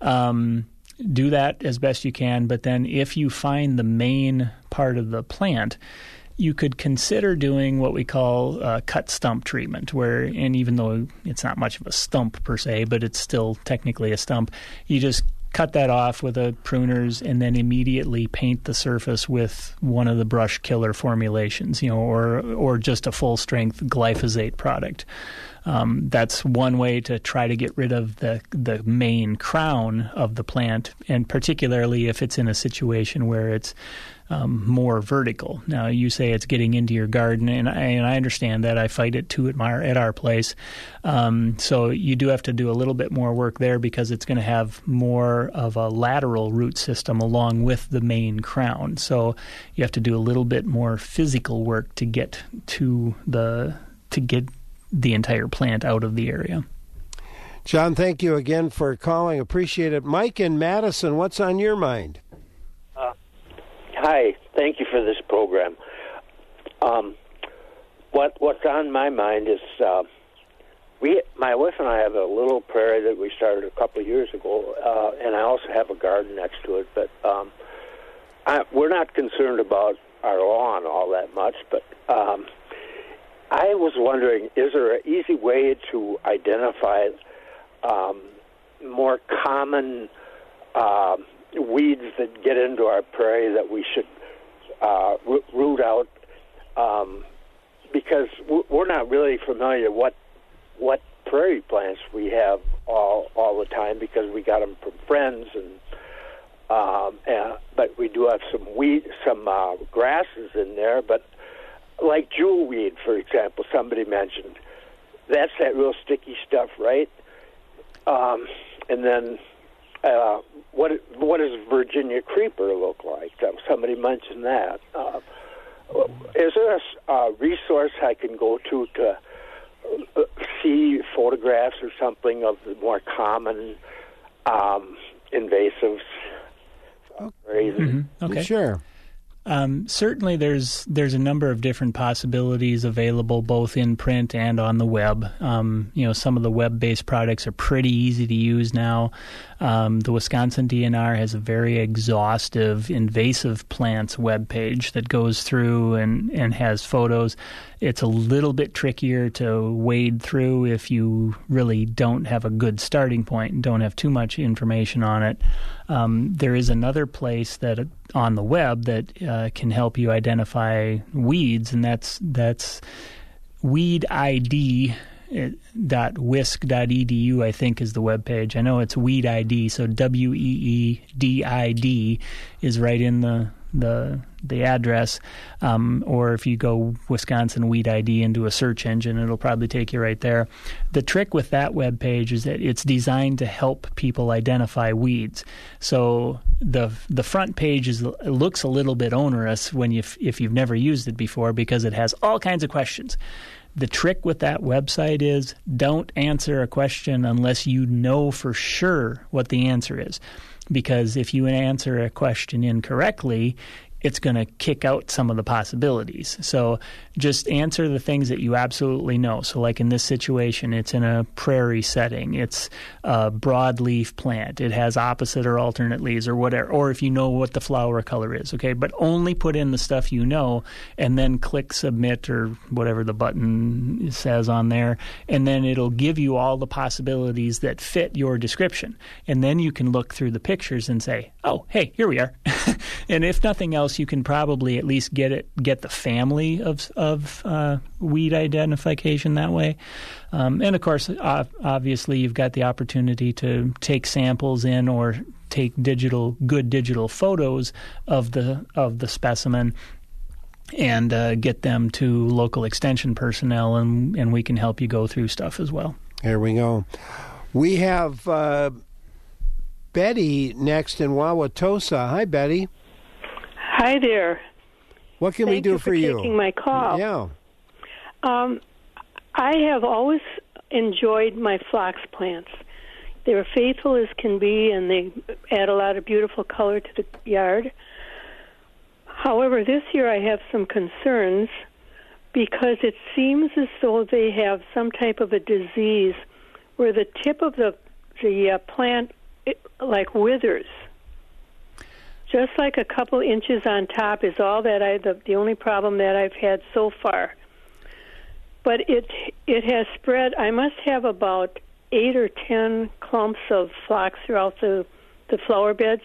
um, do that as best you can. But then if you find the main part of the plant, you could consider doing what we call uh, cut stump treatment, where, and even though it's not much of a stump per se, but it's still technically a stump, you just cut that off with a pruners and then immediately paint the surface with one of the brush killer formulations, you know, or or just a full strength glyphosate product. Um, that's one way to try to get rid of the the main crown of the plant, and particularly if it's in a situation where it's um, more vertical. Now, you say it's getting into your garden, and I, and I understand that. I fight it too at my at our place. Um, so you do have to do a little bit more work there because it's going to have more of a lateral root system along with the main crown. So you have to do a little bit more physical work to get to the to get the entire plant out of the area. John, thank you again for calling. Appreciate it. Mike in Madison, what's on your mind? Uh, hi, thank you for this program. Um, what what's on my mind is uh, we, my wife and I have a little prairie that we started a couple of years ago, uh, and I also have a garden next to it. But um, I, we're not concerned about our lawn all that much, but um, I was wondering, is there an easy way to identify um, more common uh, weeds that get into our prairie that we should uh, root out? Um, because we're not really familiar what what prairie plants we have all all the time because we got them from friends, and, um, and but we do have some weed, some uh, grasses in there, but. Like jewelweed, for example, somebody mentioned. That's that real sticky stuff, right? Um, and then uh, what what does Virginia creeper look like? Somebody mentioned that. Uh, is there a, a resource I can go to to see photographs or something of the more common um, invasives? Oh. Mm-hmm. Okay. Sure. Um, certainly there's there's a number of different possibilities available both in print and on the web. Um, you know, some of the web-based products are pretty easy to use now. Um, the Wisconsin D N R has a very exhaustive invasive plants webpage that goes through and, and has photos. It's a little bit trickier to wade through if you really don't have a good starting point and don't have too much information on it. Um, there is another place that on the web that uh, can help you identify weeds, and that's that's weed I D dot wisc dot e d u, I think, is the webpage. I know it's weed I D, so W E E D I D is right in the the the address, um, or if you go Wisconsin Weed I D into a search engine, it'll probably take you right there. The trick with that web page is that it's designed to help people identify weeds. So the the front page is it looks a little bit onerous when you if you've never used it before because it has all kinds of questions. The trick with that website is don't answer a question unless you know for sure what the answer is. Because if you answer a question incorrectly, it's going to kick out some of the possibilities. So just answer the things that you absolutely know. So like in this situation, it's in a prairie setting. It's a broadleaf plant. It has opposite or alternate leaves or whatever. Or if you know what the flower color is, okay? But only put in the stuff you know and then click submit or whatever the button says on there. And then it'll give you all the possibilities that fit your description. And then you can look through the pictures and say, oh, hey, here we are. And if nothing else, you can probably at least get it, get the family of of uh, weed identification that way. Um, and of course, uh, obviously, you've got the opportunity to take samples in or take digital, good digital photos of the of the specimen and uh, get them to local extension personnel, and and we can help you go through stuff as well. There we go. We have uh, Betty next in Wauwatosa. Hi, Betty. Hi there. What can Thank we do you for, for you? taking my call. Yeah. Um, I have always enjoyed my phlox plants. They're faithful as can be, and they add a lot of beautiful color to the yard. However, this year I have some concerns because it seems as though they have some type of a disease where the tip of the the uh, plant it, like withers. Just like a couple inches on top is all that I the, the only problem that I've had so far. But it it has spread. I must have about eight or ten clumps of phlox throughout the the flower beds,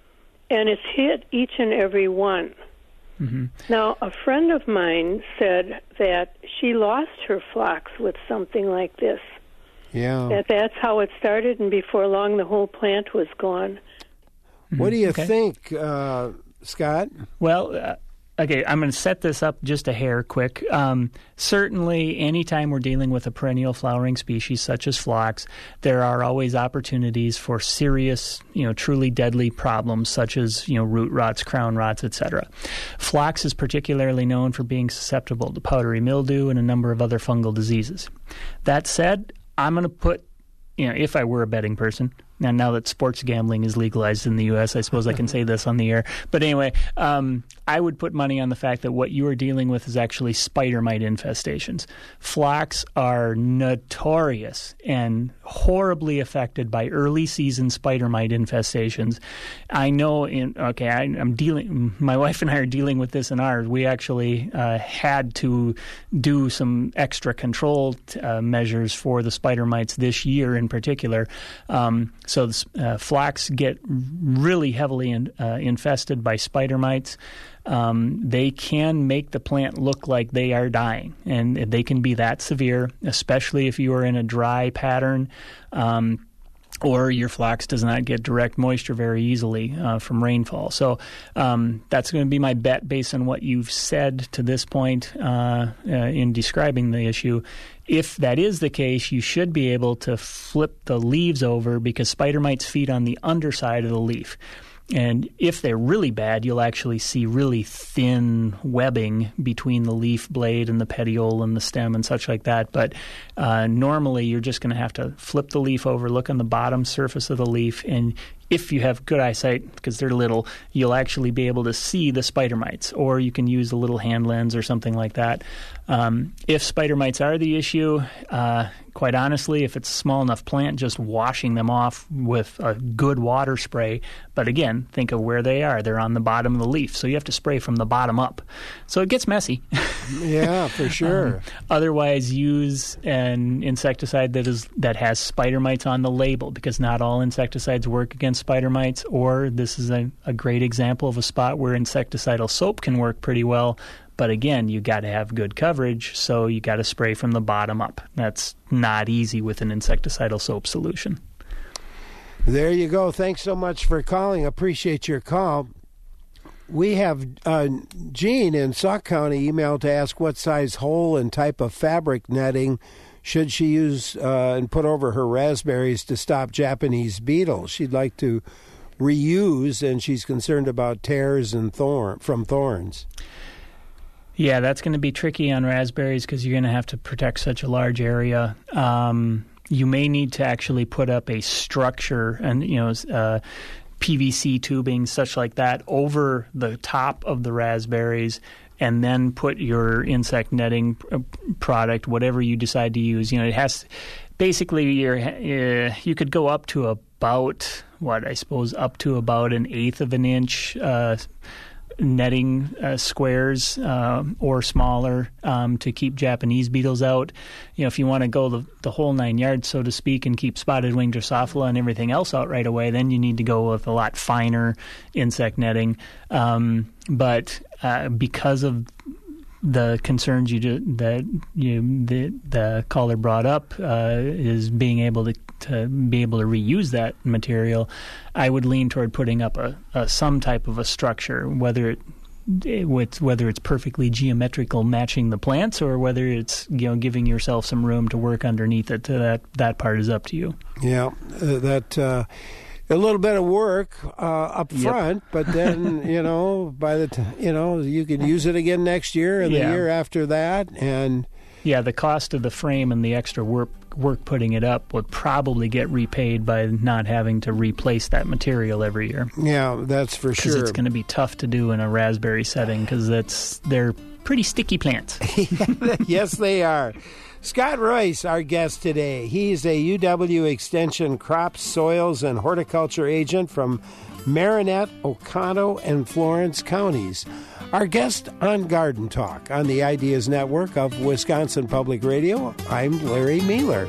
and it's hit each and every one. Mm-hmm. Now, a friend of mine said that she lost her phlox with something like this. Yeah. That that's how it started, and before long the whole plant was gone. What do you Okay. think, uh, Scott? Well, uh, okay, I'm going to set this up just a hair quick. Um, certainly, anytime we're dealing with a perennial flowering species such as phlox, there are always opportunities for serious, you know, truly deadly problems such as, you know, root rots, crown rots, et cetera. Phlox is particularly known for being susceptible to powdery mildew and a number of other fungal diseases. That said, I'm going to put, you know, if I were a betting person, now, now that sports gambling is legalized in the U S, I suppose I can say this on the air. But anyway, um, I would put money on the fact that what you are dealing with is actually spider mite infestations. Phlox are notorious and horribly affected by early season spider mite infestations. I know in, okay, I, I'm dealing, my wife and I are dealing with this in ours. We actually uh, had to do some extra control uh, measures for the spider mites this year in particular. Um, So uh, phlox get really heavily in, uh, infested by spider mites. Um, they can make the plant look like they are dying, and they can be that severe, especially if you are in a dry pattern. Um, or your phlox does not get direct moisture very easily uh, from rainfall. So um, that's going to be my bet based on what you've said to this point uh, uh, in describing the issue. If that is the case, you should be able to flip the leaves over because spider mites feed on the underside of the leaf. And if they're really bad, you'll actually see really thin webbing between the leaf blade and the petiole and the stem and such like that. But uh, normally you're just going to have to flip the leaf over, look on the bottom surface of the leaf, and if you have good eyesight, because they're little, you'll actually be able to see the spider mites, or you can use a little hand lens or something like that. Um, if spider mites are the issue, uh, quite honestly, if it's a small enough plant, just washing them off with a good water spray. But again, think of where they are. They're on the bottom of the leaf, so you have to spray from the bottom up. So it gets messy. Yeah, for sure. Um, otherwise, use an insecticide that is that has spider mites on the label, because not all insecticides work against spider mites. Or this is a, a great example of a spot where insecticidal soap can work pretty well. But again, you got to have good coverage, so you got to spray from the bottom up. That's not easy with an insecticidal soap solution. There you go. Thanks so much for calling. Appreciate your call. We have uh, Jean in Sauk County emailed to ask what size hole and type of fabric netting should she use uh, and put over her raspberries to stop Japanese beetles. She'd like to reuse, and she's concerned about tears and thorn from thorns. Yeah, that's going to be tricky on raspberries because you're going to have to protect such a large area. Um, you may need to actually put up a structure and, you know, uh, P V C tubing, such like that, over the top of the raspberries, and then put your insect netting product, whatever you decide to use. You know, it has basically you're, uh, you could go up to about what I suppose up to about an eighth of an inch uh, netting uh, squares uh, or smaller um, to keep Japanese beetles out. You know, if you want to go the, the whole nine yards, so to speak, and keep spotted wing Drosophila and everything else out right away, then you need to go with a lot finer insect netting. Um, but uh, because of the concerns you do, that you the the caller brought up uh, is being able to, to be able to reuse that material, I would lean toward putting up a, a some type of a structure, whether it with whether it's perfectly geometrical matching the plants or whether it's, you know, giving yourself some room to work underneath it. That that part is up to you. Yeah, uh, that. Uh A little bit of work uh, up front, yep. But then, you know, by the t- you know, you could use it again next year and yeah. the year after that, and yeah, the cost of the frame and the extra work work putting it up would probably get repaid by not having to replace that material every year. Yeah, that's for sure. Because it's going to be tough to do in a raspberry setting because that's they're pretty sticky plants. Yes, they are. Scott Royce, our guest today. He's a U W Extension Crops, Soils, and Horticulture agent from Marinette, Oconto, and Florence counties. Our guest on Garden Talk on the Ideas Network of Wisconsin Public Radio. I'm Larry Mealer.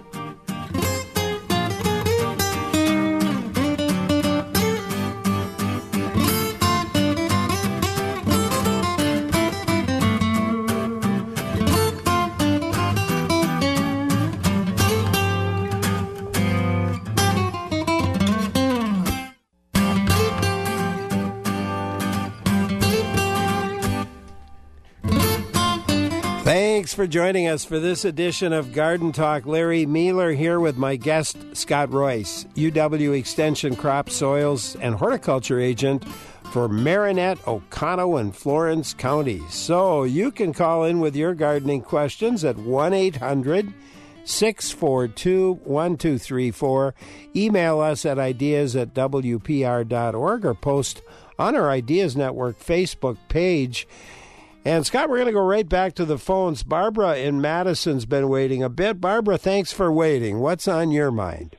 Thanks for joining us for this edition of Garden Talk. Larry Mealer here with my guest, Scott Royce, U W Extension Crop, Soils, and Horticulture agent for Marinette, Oconto, and Florence counties. So you can call in with your gardening questions at one eight hundred six four two one two three four. Email us at ideas at w p r dot org or post on our Ideas Network Facebook page. And, Scott, we're going to go right back to the phones. Barbara in Madison's been waiting a bit. Barbara, thanks for waiting. What's on your mind?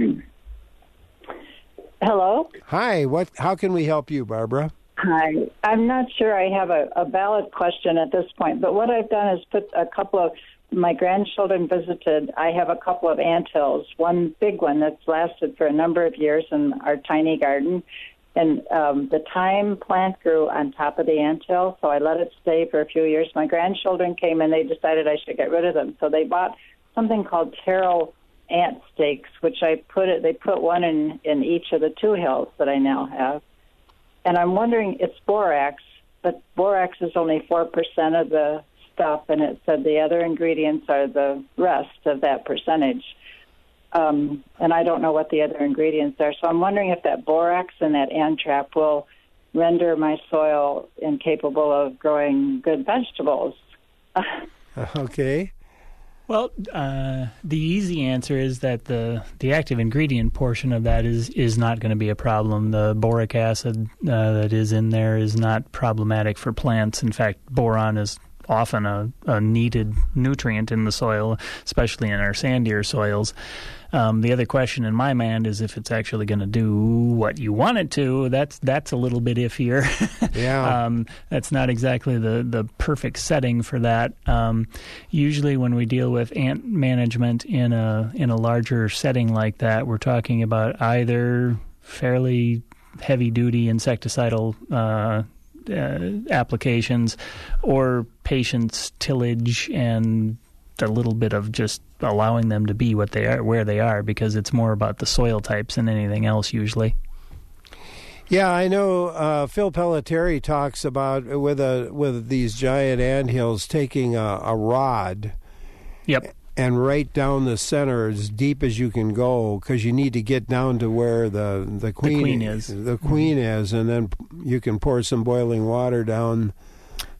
Hello? Hi. What? How can we help you, Barbara? Hi. I'm not sure I have a, a valid question at this point, but what I've done is put a couple of, my grandchildren visited, I have a couple of anthills, one big one that's lasted for a number of years in our tiny garden. And um, the thyme plant grew on top of the anthill, so I let it stay for a few years. My grandchildren came and they decided I should get rid of them. So they bought something called taro ant stakes, which I put it. They put one in, in each of the two hills that I now have. And I'm wondering, it's borax, but borax is only four percent of the stuff, and it said the other ingredients are the rest of that percentage. Um, and I don't know what the other ingredients are. So I'm wondering if that borax and that ant trap will render my soil incapable of growing good vegetables. Okay. Well, uh, the easy answer is that the, the active ingredient portion of that is, is not going to be a problem. The boric acid uh, that is in there is not problematic for plants. In fact, boron is often a, a needed nutrient in the soil, especially in our sandier soils. Um, the other question in my mind is if it's actually going to do what you want it to. That's that's a little bit iffier. Yeah. um, that's not exactly the, the perfect setting for that. Um, usually when we deal with ant management in a in a larger setting like that, we're talking about either fairly heavy-duty insecticidal uh Uh, applications or patience tillage and a little bit of just allowing them to be what they are, where they are, because it's more about the soil types than anything else usually. Yeah, I know uh, Phil Pelletieri talks about with a with these giant anthills taking a, a rod. Yep. And right down the center as deep as you can go, because you need to get down to where the the queen, the queen is. The queen mm-hmm. is, and then you can pour some boiling water down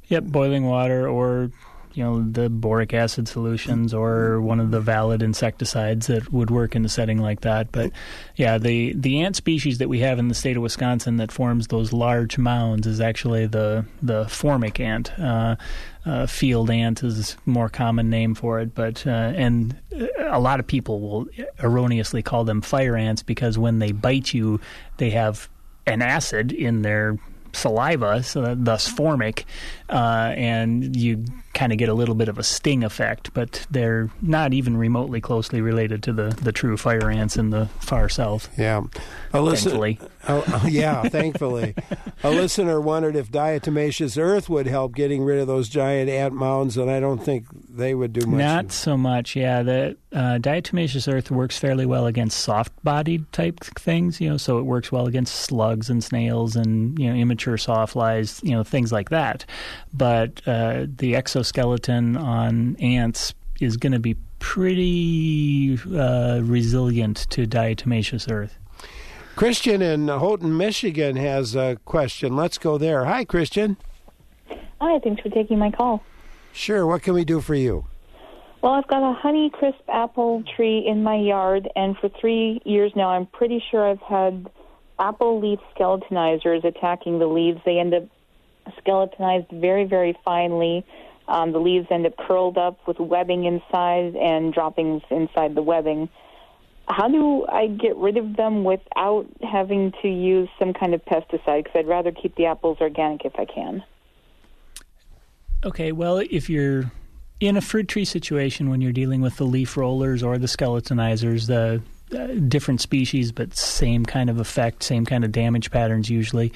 Yep, boiling water or, you know, the boric acid solutions or one of the valid insecticides that would work in a setting like that. But, yeah, the, the ant species that we have in the state of Wisconsin that forms those large mounds is actually the, the formic ant. Uh, uh, field ant is a more common name for it. But uh, and a lot of people will erroneously call them fire ants because when they bite you, they have an acid in their saliva, so thus formic, uh, and you kind of get a little bit of a sting effect, but they're not even remotely closely related to the, the true fire ants in the far south. Yeah. A listen- thankfully. Oh, oh, yeah, thankfully. A listener wondered if diatomaceous earth would help getting rid of those giant ant mounds, and I don't think they would do much. Not so much, yeah. The uh, diatomaceous earth works fairly well against soft-bodied type things, you know, so it works well against slugs and snails and, you know, immature sawflies, you know, things like that. But uh, the exoskeleton on ants is going to be pretty uh, resilient to diatomaceous earth. Christian in Houghton, Michigan has a question. Let's go there. Hi, Christian. Hi, thanks for taking my call. Sure, what can we do for you? Well, I've got a Honeycrisp apple tree in my yard, and for three years now, I'm pretty sure I've had apple leaf skeletonizers attacking the leaves. They end up skeletonized very, very finely. Um, the leaves end up curled up with webbing inside and droppings inside the webbing. How do I get rid of them without having to use some kind of pesticide? Because I'd rather keep the apples organic if I can. Okay, well, if you're in a fruit tree situation when you're dealing with the leaf rollers or the skeletonizers, the uh, different species but same kind of effect, same kind of damage patterns usually.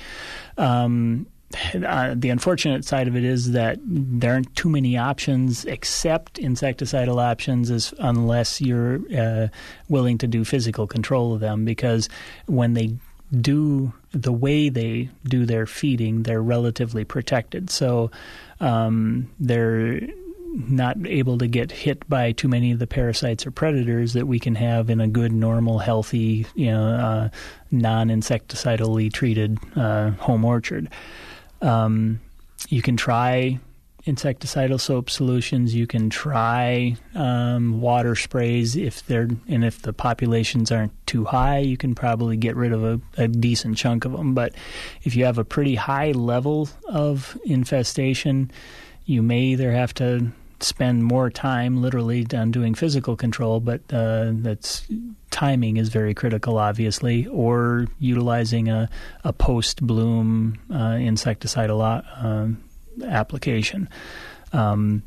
Um, uh, the unfortunate side of it is that there aren't too many options except insecticidal options as, unless you're uh, willing to do physical control of them, because when they do the way they do their feeding, they're relatively protected. So um, they're not able to get hit by too many of the parasites or predators that we can have in a good, normal, healthy, you know, uh, non-insecticidally treated uh, home orchard. Um, you can try insecticidal soap solutions. You can try um, water sprays if they're and if the populations aren't too high, you can probably get rid of a, a decent chunk of them. But if you have a pretty high level of infestation, you may either have to spend more time literally on doing physical control, but uh, that's timing is very critical, obviously, or utilizing a, a post-bloom uh, insecticidal uh, application. Um,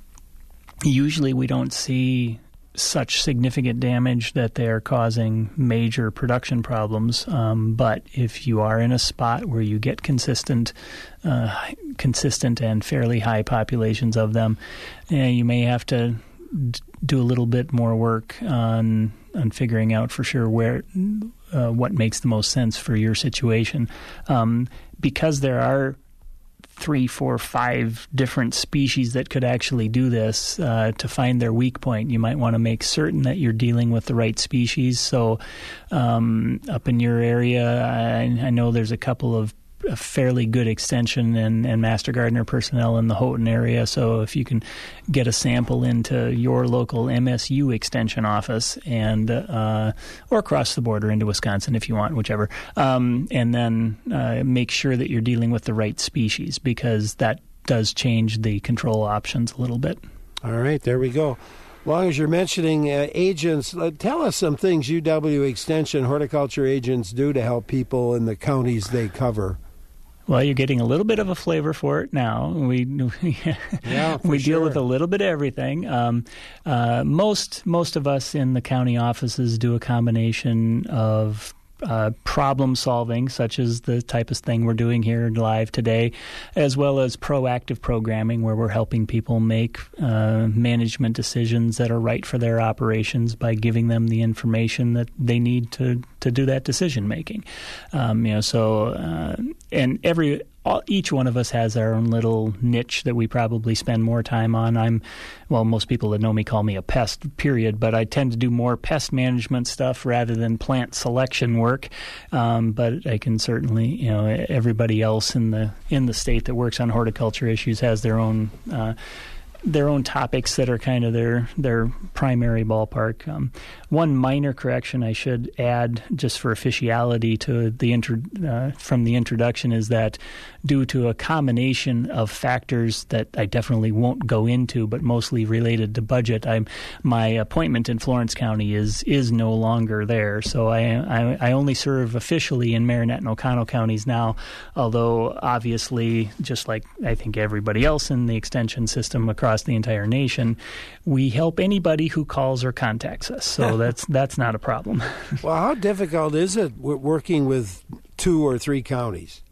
usually we don't see such significant damage that they are causing major production problems. Um, but if you are in a spot where you get consistent, uh, consistent and fairly high populations of them, eh, you may have to d- do a little bit more work on on figuring out for sure where uh, what makes the most sense for your situation, um, because there are three, four, five different species that could actually do this. Uh, to find their weak point, you might want to make certain that you're dealing with the right species. So um, up in your area, I, I know there's a couple of a fairly good extension and, and Master Gardener personnel in the Houghton area. So if you can get a sample into your local M S U extension office and uh, or across the border into Wisconsin if you want, whichever, um, and then uh, make sure that you're dealing with the right species, because that does change the control options a little bit. All right, there we go. As long as you're mentioning uh, agents, uh, tell us some things U W Extension horticulture agents do to help people in the counties they cover. Well, you're getting a little bit of a flavor for it now. We yeah, we sure. deal with a little bit of everything. Um, uh, most most of us in the county offices do a combination of uh, problem solving, such as the type of thing we're doing here live today, as well as proactive programming, where we're helping people make uh, management decisions that are right for their operations by giving them the information that they need to to do that decision making. Um, you know, so uh, and every all, each one of us has our own little niche that we probably spend more time on. I'm, well, most people that know me call me a pest, period, but I tend to do more pest management stuff rather than plant selection work. Um, but I can certainly, you know, everybody else in the in the state that works on horticulture issues has their own uh, their own topics that are kind of their their primary ballpark. Um, one minor correction I should add, just for officiality to the intro, uh, from the introduction, is that due to a combination of factors that I definitely won't go into, but mostly related to budget, I'm my appointment in Florence County is is no longer there. So I I, I only serve officially in Marinette and Oconto counties now, although obviously, just like I think everybody else in the extension system across the entire nation, we help anybody who calls or contacts us. So that's that's not a problem. Well, how difficult is it working with two or three counties?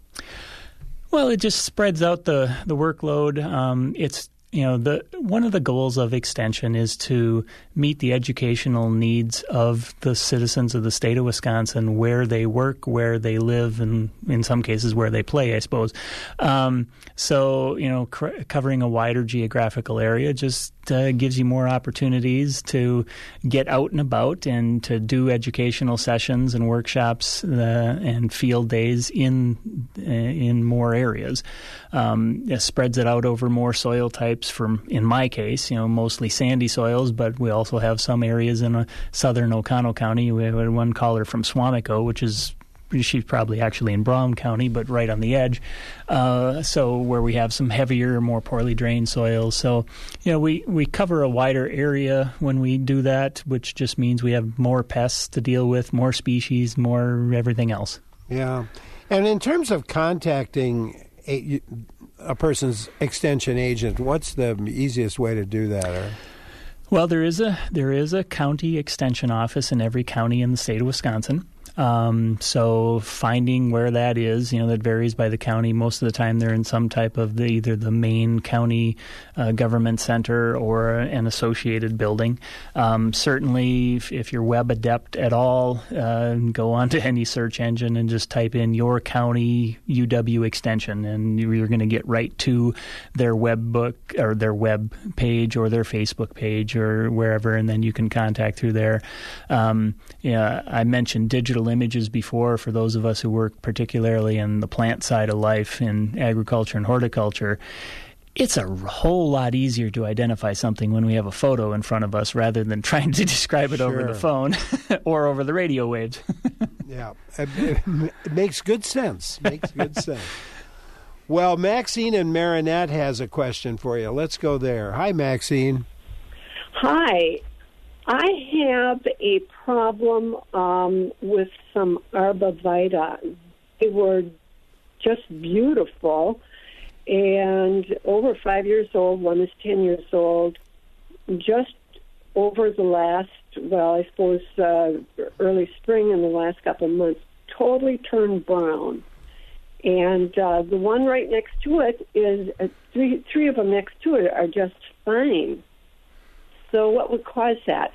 Well, it just spreads out the the workload. Um, it's you know the one of the goals of extension is to meet the educational needs of the citizens of the state of Wisconsin, where they work, where they live, and in some cases where they play, I suppose. Um, so you know, cr- covering a wider geographical area just uh, gives you more opportunities to get out and about and to do educational sessions and workshops uh, and field days in uh, in more areas. Um, it spreads it out over more soil types. From in my case, you know, mostly sandy soils, but we also have some areas in uh, southern Oconto County. We have one caller from Swamico, which is she's probably actually in Brown County, but right on the edge. Uh, so where we have some heavier, more poorly drained soils. So, you know, we, we cover a wider area when we do that, which just means we have more pests to deal with, more species, more everything else. Yeah. And in terms of contacting a, a person's extension agent, what's the easiest way to do that? Or? Well, there is a there is a county extension office in every county in the state of Wisconsin. Um, so finding where that is, you know, that varies by the county. Most of the time they're in some type of the, either the main county uh, government center or an associated building. Um, certainly, if, if you're web adept at all, uh, go onto any search engine and just type in your county U W extension, and you're going to get right to their web book or their web page or their Facebook page or wherever, and then you can contact through there. Um, yeah, I mentioned digital images before. For those of us who work particularly in the plant side of life in agriculture and horticulture, it's a whole lot easier to identify something when we have a photo in front of us rather than trying to describe it sure. over the phone or over the radio waves. Yeah, it, it makes good sense. Makes good sense. Well, Maxine in Marinette has a question for you. Let's go there. Hi, Maxine. Hi. I have a problem um, with some arborvitae. They were just beautiful and over five years old. One is ten years old. Just over the last, well, I suppose uh, early spring and the last couple of months, totally turned brown. And uh, the one right next to it is, uh, three, three of them next to it are just fine. So what would cause that?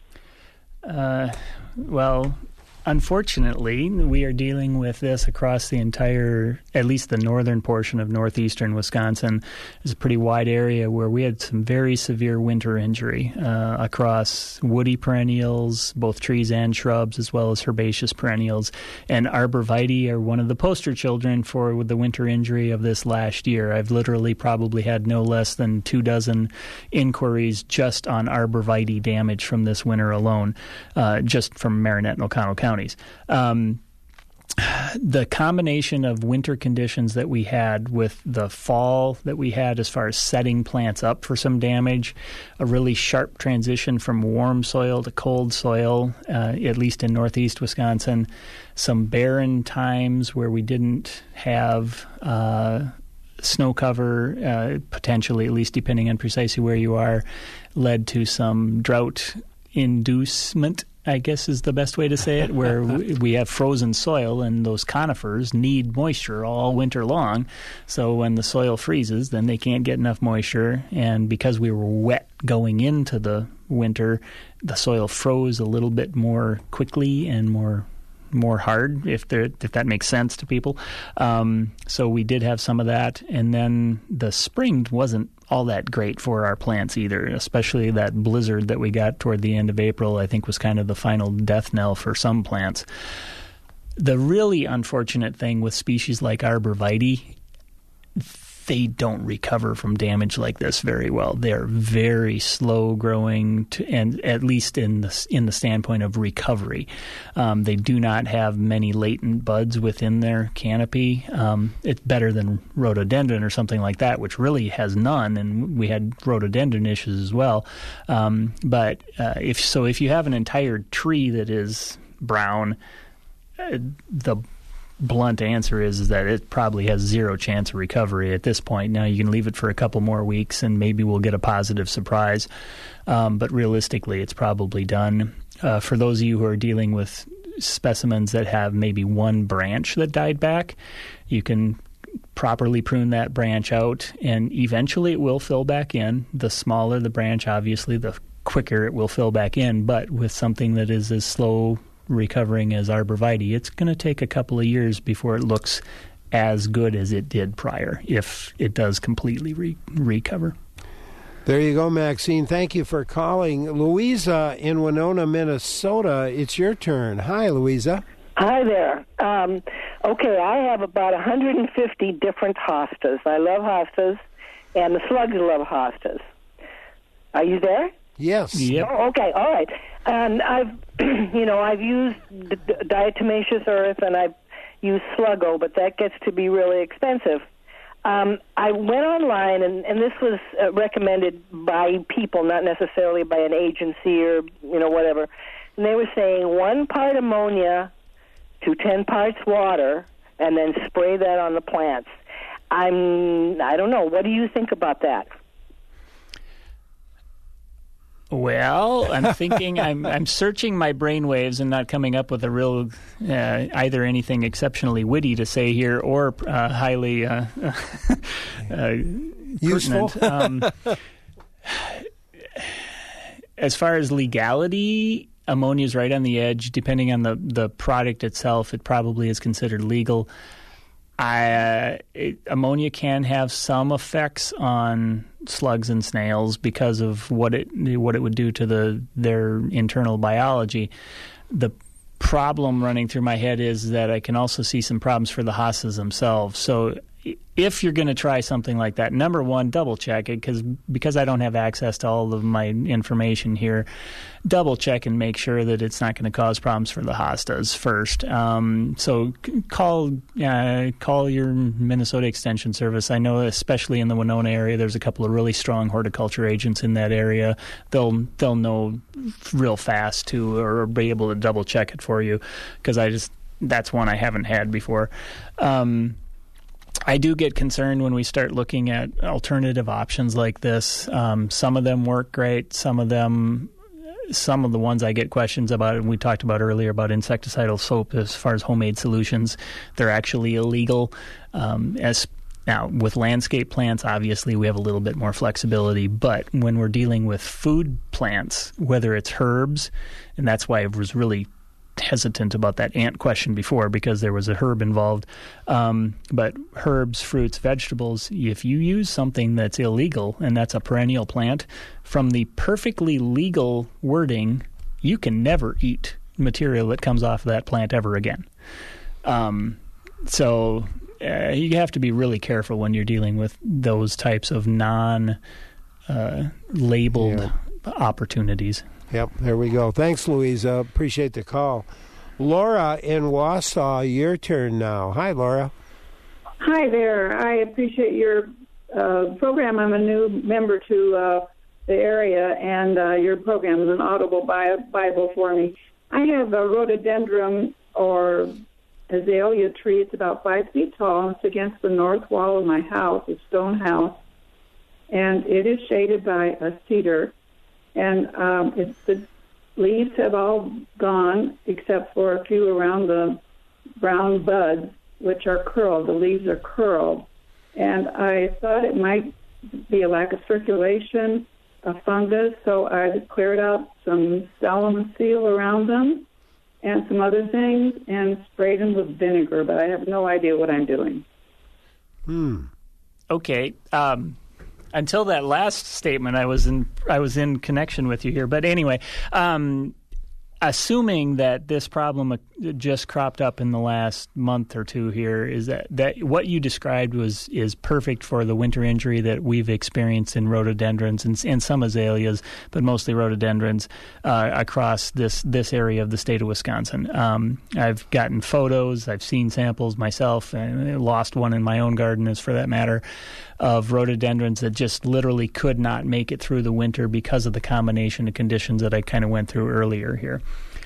Uh, well, unfortunately, we are dealing with this across the entire, at least the northern portion of northeastern Wisconsin. It's a pretty wide area where we had some very severe winter injury uh, across woody perennials, both trees and shrubs, as well as herbaceous perennials. And arborvitae are one of the poster children for the winter injury of this last year. I've literally probably had no less than two dozen inquiries just on arborvitae damage from this winter alone, uh, just from Marinette and Oconto County. Um, the combination of winter conditions that we had with the fall that we had as far as setting plants up for some damage, a really sharp transition from warm soil to cold soil, uh, at least in northeast Wisconsin, some barren times where we didn't have uh, snow cover, uh, potentially, at least depending on precisely where you are, led to some drought inducement, I guess is the best way to say it, where we have frozen soil and those conifers need moisture all winter long. So when the soil freezes, then they can't get enough moisture. And because we were wet going into the winter, the soil froze a little bit more quickly and more more hard, if there if that makes sense to people. Um, so we did have some of that, and then the spring wasn't all that great for our plants either, especially that blizzard that we got toward the end of April, I think was kind of the final death knell for some plants. The really unfortunate thing with species like arborvitae, they don't recover from damage like this very well. They're very slow growing, to, and at least in the in the standpoint of recovery, um, they do not have many latent buds within their canopy. Um, it's better than rhododendron or something like that, which really has none, and we had rhododendron issues as well. Um, but uh, if so, if you have an entire tree that is brown, uh, the blunt answer is, is that it probably has zero chance of recovery at this point. Now you can leave it for a couple more weeks and maybe we'll get a positive surprise. Um, but realistically, it's probably done. Uh, for those of you who are dealing with specimens that have maybe one branch that died back, you can properly prune that branch out and eventually it will fill back in. The smaller the branch, obviously, the quicker it will fill back in. But with something that is as slow recovering as arborvitae, it's going to take a couple of years before it looks as good as it did prior, if it does completely re- recover. There you go, Maxine. Thank you for calling. Louisa in Winona, Minnesota, it's your turn. Hi, Louisa. Hi there. Um, okay, I have about one hundred fifty different hostas. I love hostas, and the slugs love hostas. Are you there? Yes. Yep. Oh, okay, all right. And I've, you know, I've used d- d- diatomaceous earth and I've used Sluggo, but that gets to be really expensive. Um, I went online, and, and this was uh, recommended by people, not necessarily by an agency or, you know, whatever. And they were saying one part ammonia to ten parts water, and then spray that on the plants. I'm, I don't know. What do you think about that? Well, I'm thinking, I'm I'm searching my brainwaves and not coming up with a real, uh, either anything exceptionally witty to say here or uh, highly uh, uh, useful. um, as far as legality, ammonia is right on the edge. Depending on the, the product itself, it probably is considered legal. I, uh, it, ammonia can have some effects on slugs and snails because of what it what it would do to the their internal biology. The problem running through my head is that I can also see some problems for the hostas themselves. So if you're going to try something like that, number one, double check it, because because I don't have access to all of my information here. Double check and make sure that it's not going to cause problems for the hostas first. Um, so call uh, call your Minnesota Extension Service. I know, especially in the Winona area, there's a couple of really strong horticulture agents in that area. They'll they'll know real fast too, or be able to double check it for you, because I just that's one I haven't had before. Um, I do get concerned when we start looking at alternative options like this. Um, some of them work great. Some of them, some of the ones I get questions about, and we talked about earlier about insecticidal soap as far as homemade solutions, they're actually illegal. Um, as now, with landscape plants, obviously we have a little bit more flexibility, but when we're dealing with food plants, whether it's herbs, and that's why I was really hesitant about that ant question before, because there was a herb involved. Um, but herbs, fruits, vegetables, if you use something that's illegal, and that's a perennial plant, from the perfectly legal wording, you can never eat material that comes off of that plant ever again. Um, so uh, you have to be really careful when you're dealing with those types of non uh, labeled yeah. opportunities. Yep, there we go. Thanks, Louisa. Appreciate the call. Laura in Wausau, your turn now. Hi, Laura. Hi there. I appreciate your uh, program. I'm a new member to uh, the area, and uh, your program is an audible bi- Bible for me. I have a rhododendron or azalea tree. It's about five feet tall, and it's against the north wall of my house, a stone house, and it is shaded by a cedar. And um, it's, the leaves have all gone except for a few around the brown buds, which are curled. The leaves are curled. And I thought it might be a lack of circulation, a fungus, so I cleared out some Salomon seal around them. and some other things and sprayed them with vinegar, but I have no idea what I'm doing. Hmm. Okay. Um, until that last statement, I was in I was in connection with you here. But anyway, um, assuming that this problem just cropped up in the last month or two here, is that, that what you described was is perfect for the winter injury that we've experienced in rhododendrons and, and some azaleas, but mostly rhododendrons uh, across this this area of the state of Wisconsin. Um, I've gotten photos, I've seen samples myself, and I lost one in my own garden, as for that matter, of rhododendrons that just literally could not make it through the winter because of the combination of conditions that I kind of went through earlier here.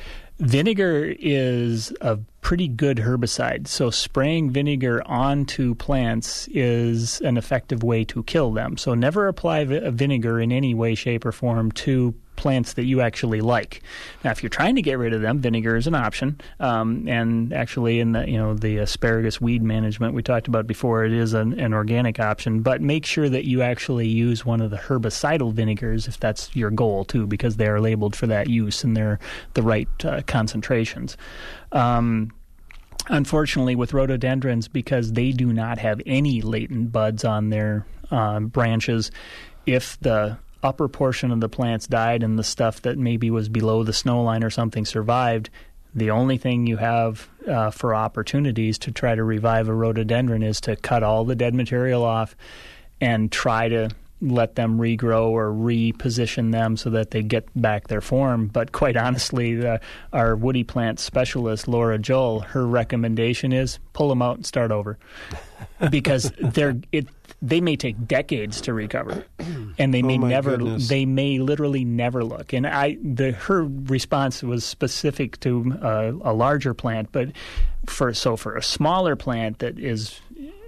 Vinegar is a pretty good herbicide, so spraying vinegar onto plants is an effective way to kill them. So never apply vi- vinegar in any way, shape, or form to plants that you actually like. Now, if you're trying to get rid of them, vinegar is an option. Um, and actually, in the you know the asparagus weed management we talked about before, it is an, an organic option. But make sure that you actually use one of the herbicidal vinegars if that's your goal too, because they are labeled for that use and they're the right uh, concentrations. Um, Unfortunately, with rhododendrons, because they do not have any latent buds on their uh, branches, if the upper portion of the plants died and the stuff that maybe was below the snow line or something survived, the only thing you have uh, for opportunities to try to revive a rhododendron is to cut all the dead material off and try to let them regrow or reposition them so that they get back their form. But quite honestly, the, our woody plant specialist, Laura Joel, her recommendation is pull them out and start over, because they're it. They may take decades to recover, and they may oh never. Goodness. They may literally never look. And I, the her response was specific to uh, a larger plant, but for so for a smaller plant that is.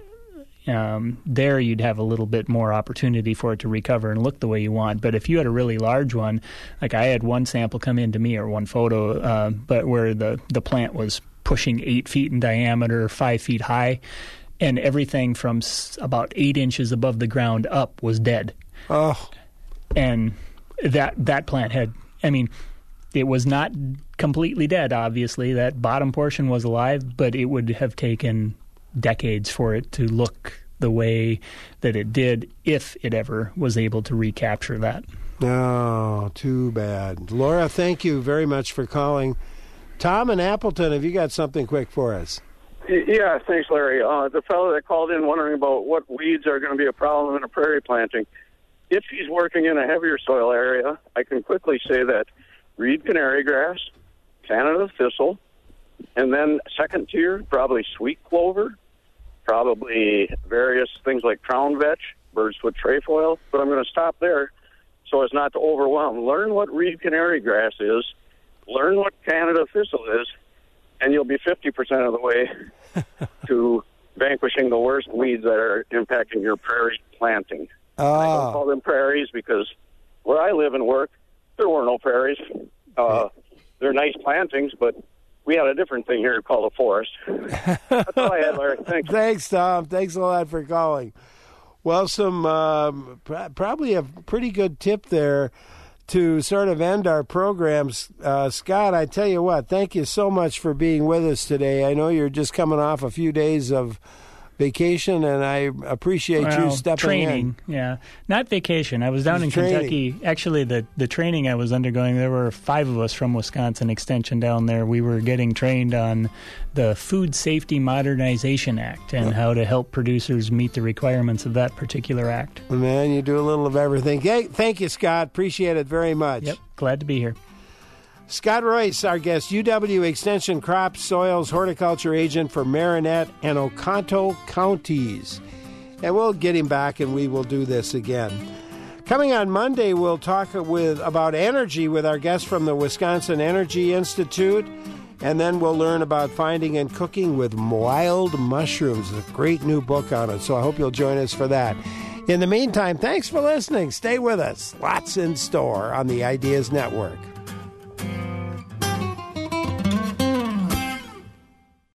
Um, there you'd have a little bit more opportunity for it to recover and look the way you want. But if you had a really large one, like I had one sample come in to me, or one photo, uh, but where the, the plant was pushing eight feet in diameter, five feet high, and everything from s- about eight inches above the ground up was dead. Oh. And that that plant had, I mean, it was not completely dead, obviously. That bottom portion was alive, but it would have taken decades for it to look the way that it did if it ever was able to recapture that. Oh, too bad. Laura, thank you very much for calling. Tom in Appleton, have you got something quick for us? Yeah, thanks, Larry. Uh, the fellow that called in wondering about what weeds are going to be a problem in a prairie planting. If he's working in a heavier soil area, I can quickly say that reed canary grass, Canada thistle, and then second tier, probably sweet clover, probably various things like crown vetch, birdsfoot trefoil, but I'm going to stop there so as not to overwhelm. Learn what reed canary grass is, learn what Canada thistle is, and you'll be fifty percent of the way to vanquishing the worst weeds that are impacting your prairie planting. Oh. I don't call them prairies because where I live and work, there were no prairies. Uh, they're nice plantings, but we had a different thing here called a forest. That's all I had, Larry. Thanks. Thanks, Tom. Thanks a lot for calling. Well, some um, pr- probably a pretty good tip there to sort of end our programs. Uh, Scott, I tell you what, thank you so much for being with us today. I know you're just coming off a few days of vacation, and I appreciate well, you stepping training, in. yeah. Not vacation. I was down in training. Kentucky. Actually, the, the training I was undergoing, there were five of us from Wisconsin Extension down there. We were getting trained on the Food Safety Modernization Act and how to help producers meet the requirements of that particular act. Man, you do a little of everything. Hey, thank you, Scott. Appreciate it very much. Yep, glad to be here. Scott Royce, our guest, U W Extension Crop Soils Horticulture Agent for Marinette and Oconto counties. And we'll get him back and we will do this again. Coming on Monday, we'll talk with about energy with our guest from the Wisconsin Energy Institute. And then we'll learn about finding and cooking with wild mushrooms. A great new book on it, so I hope you'll join us for that. In the meantime, thanks for listening. Stay with us. Lots in store on the Ideas Network.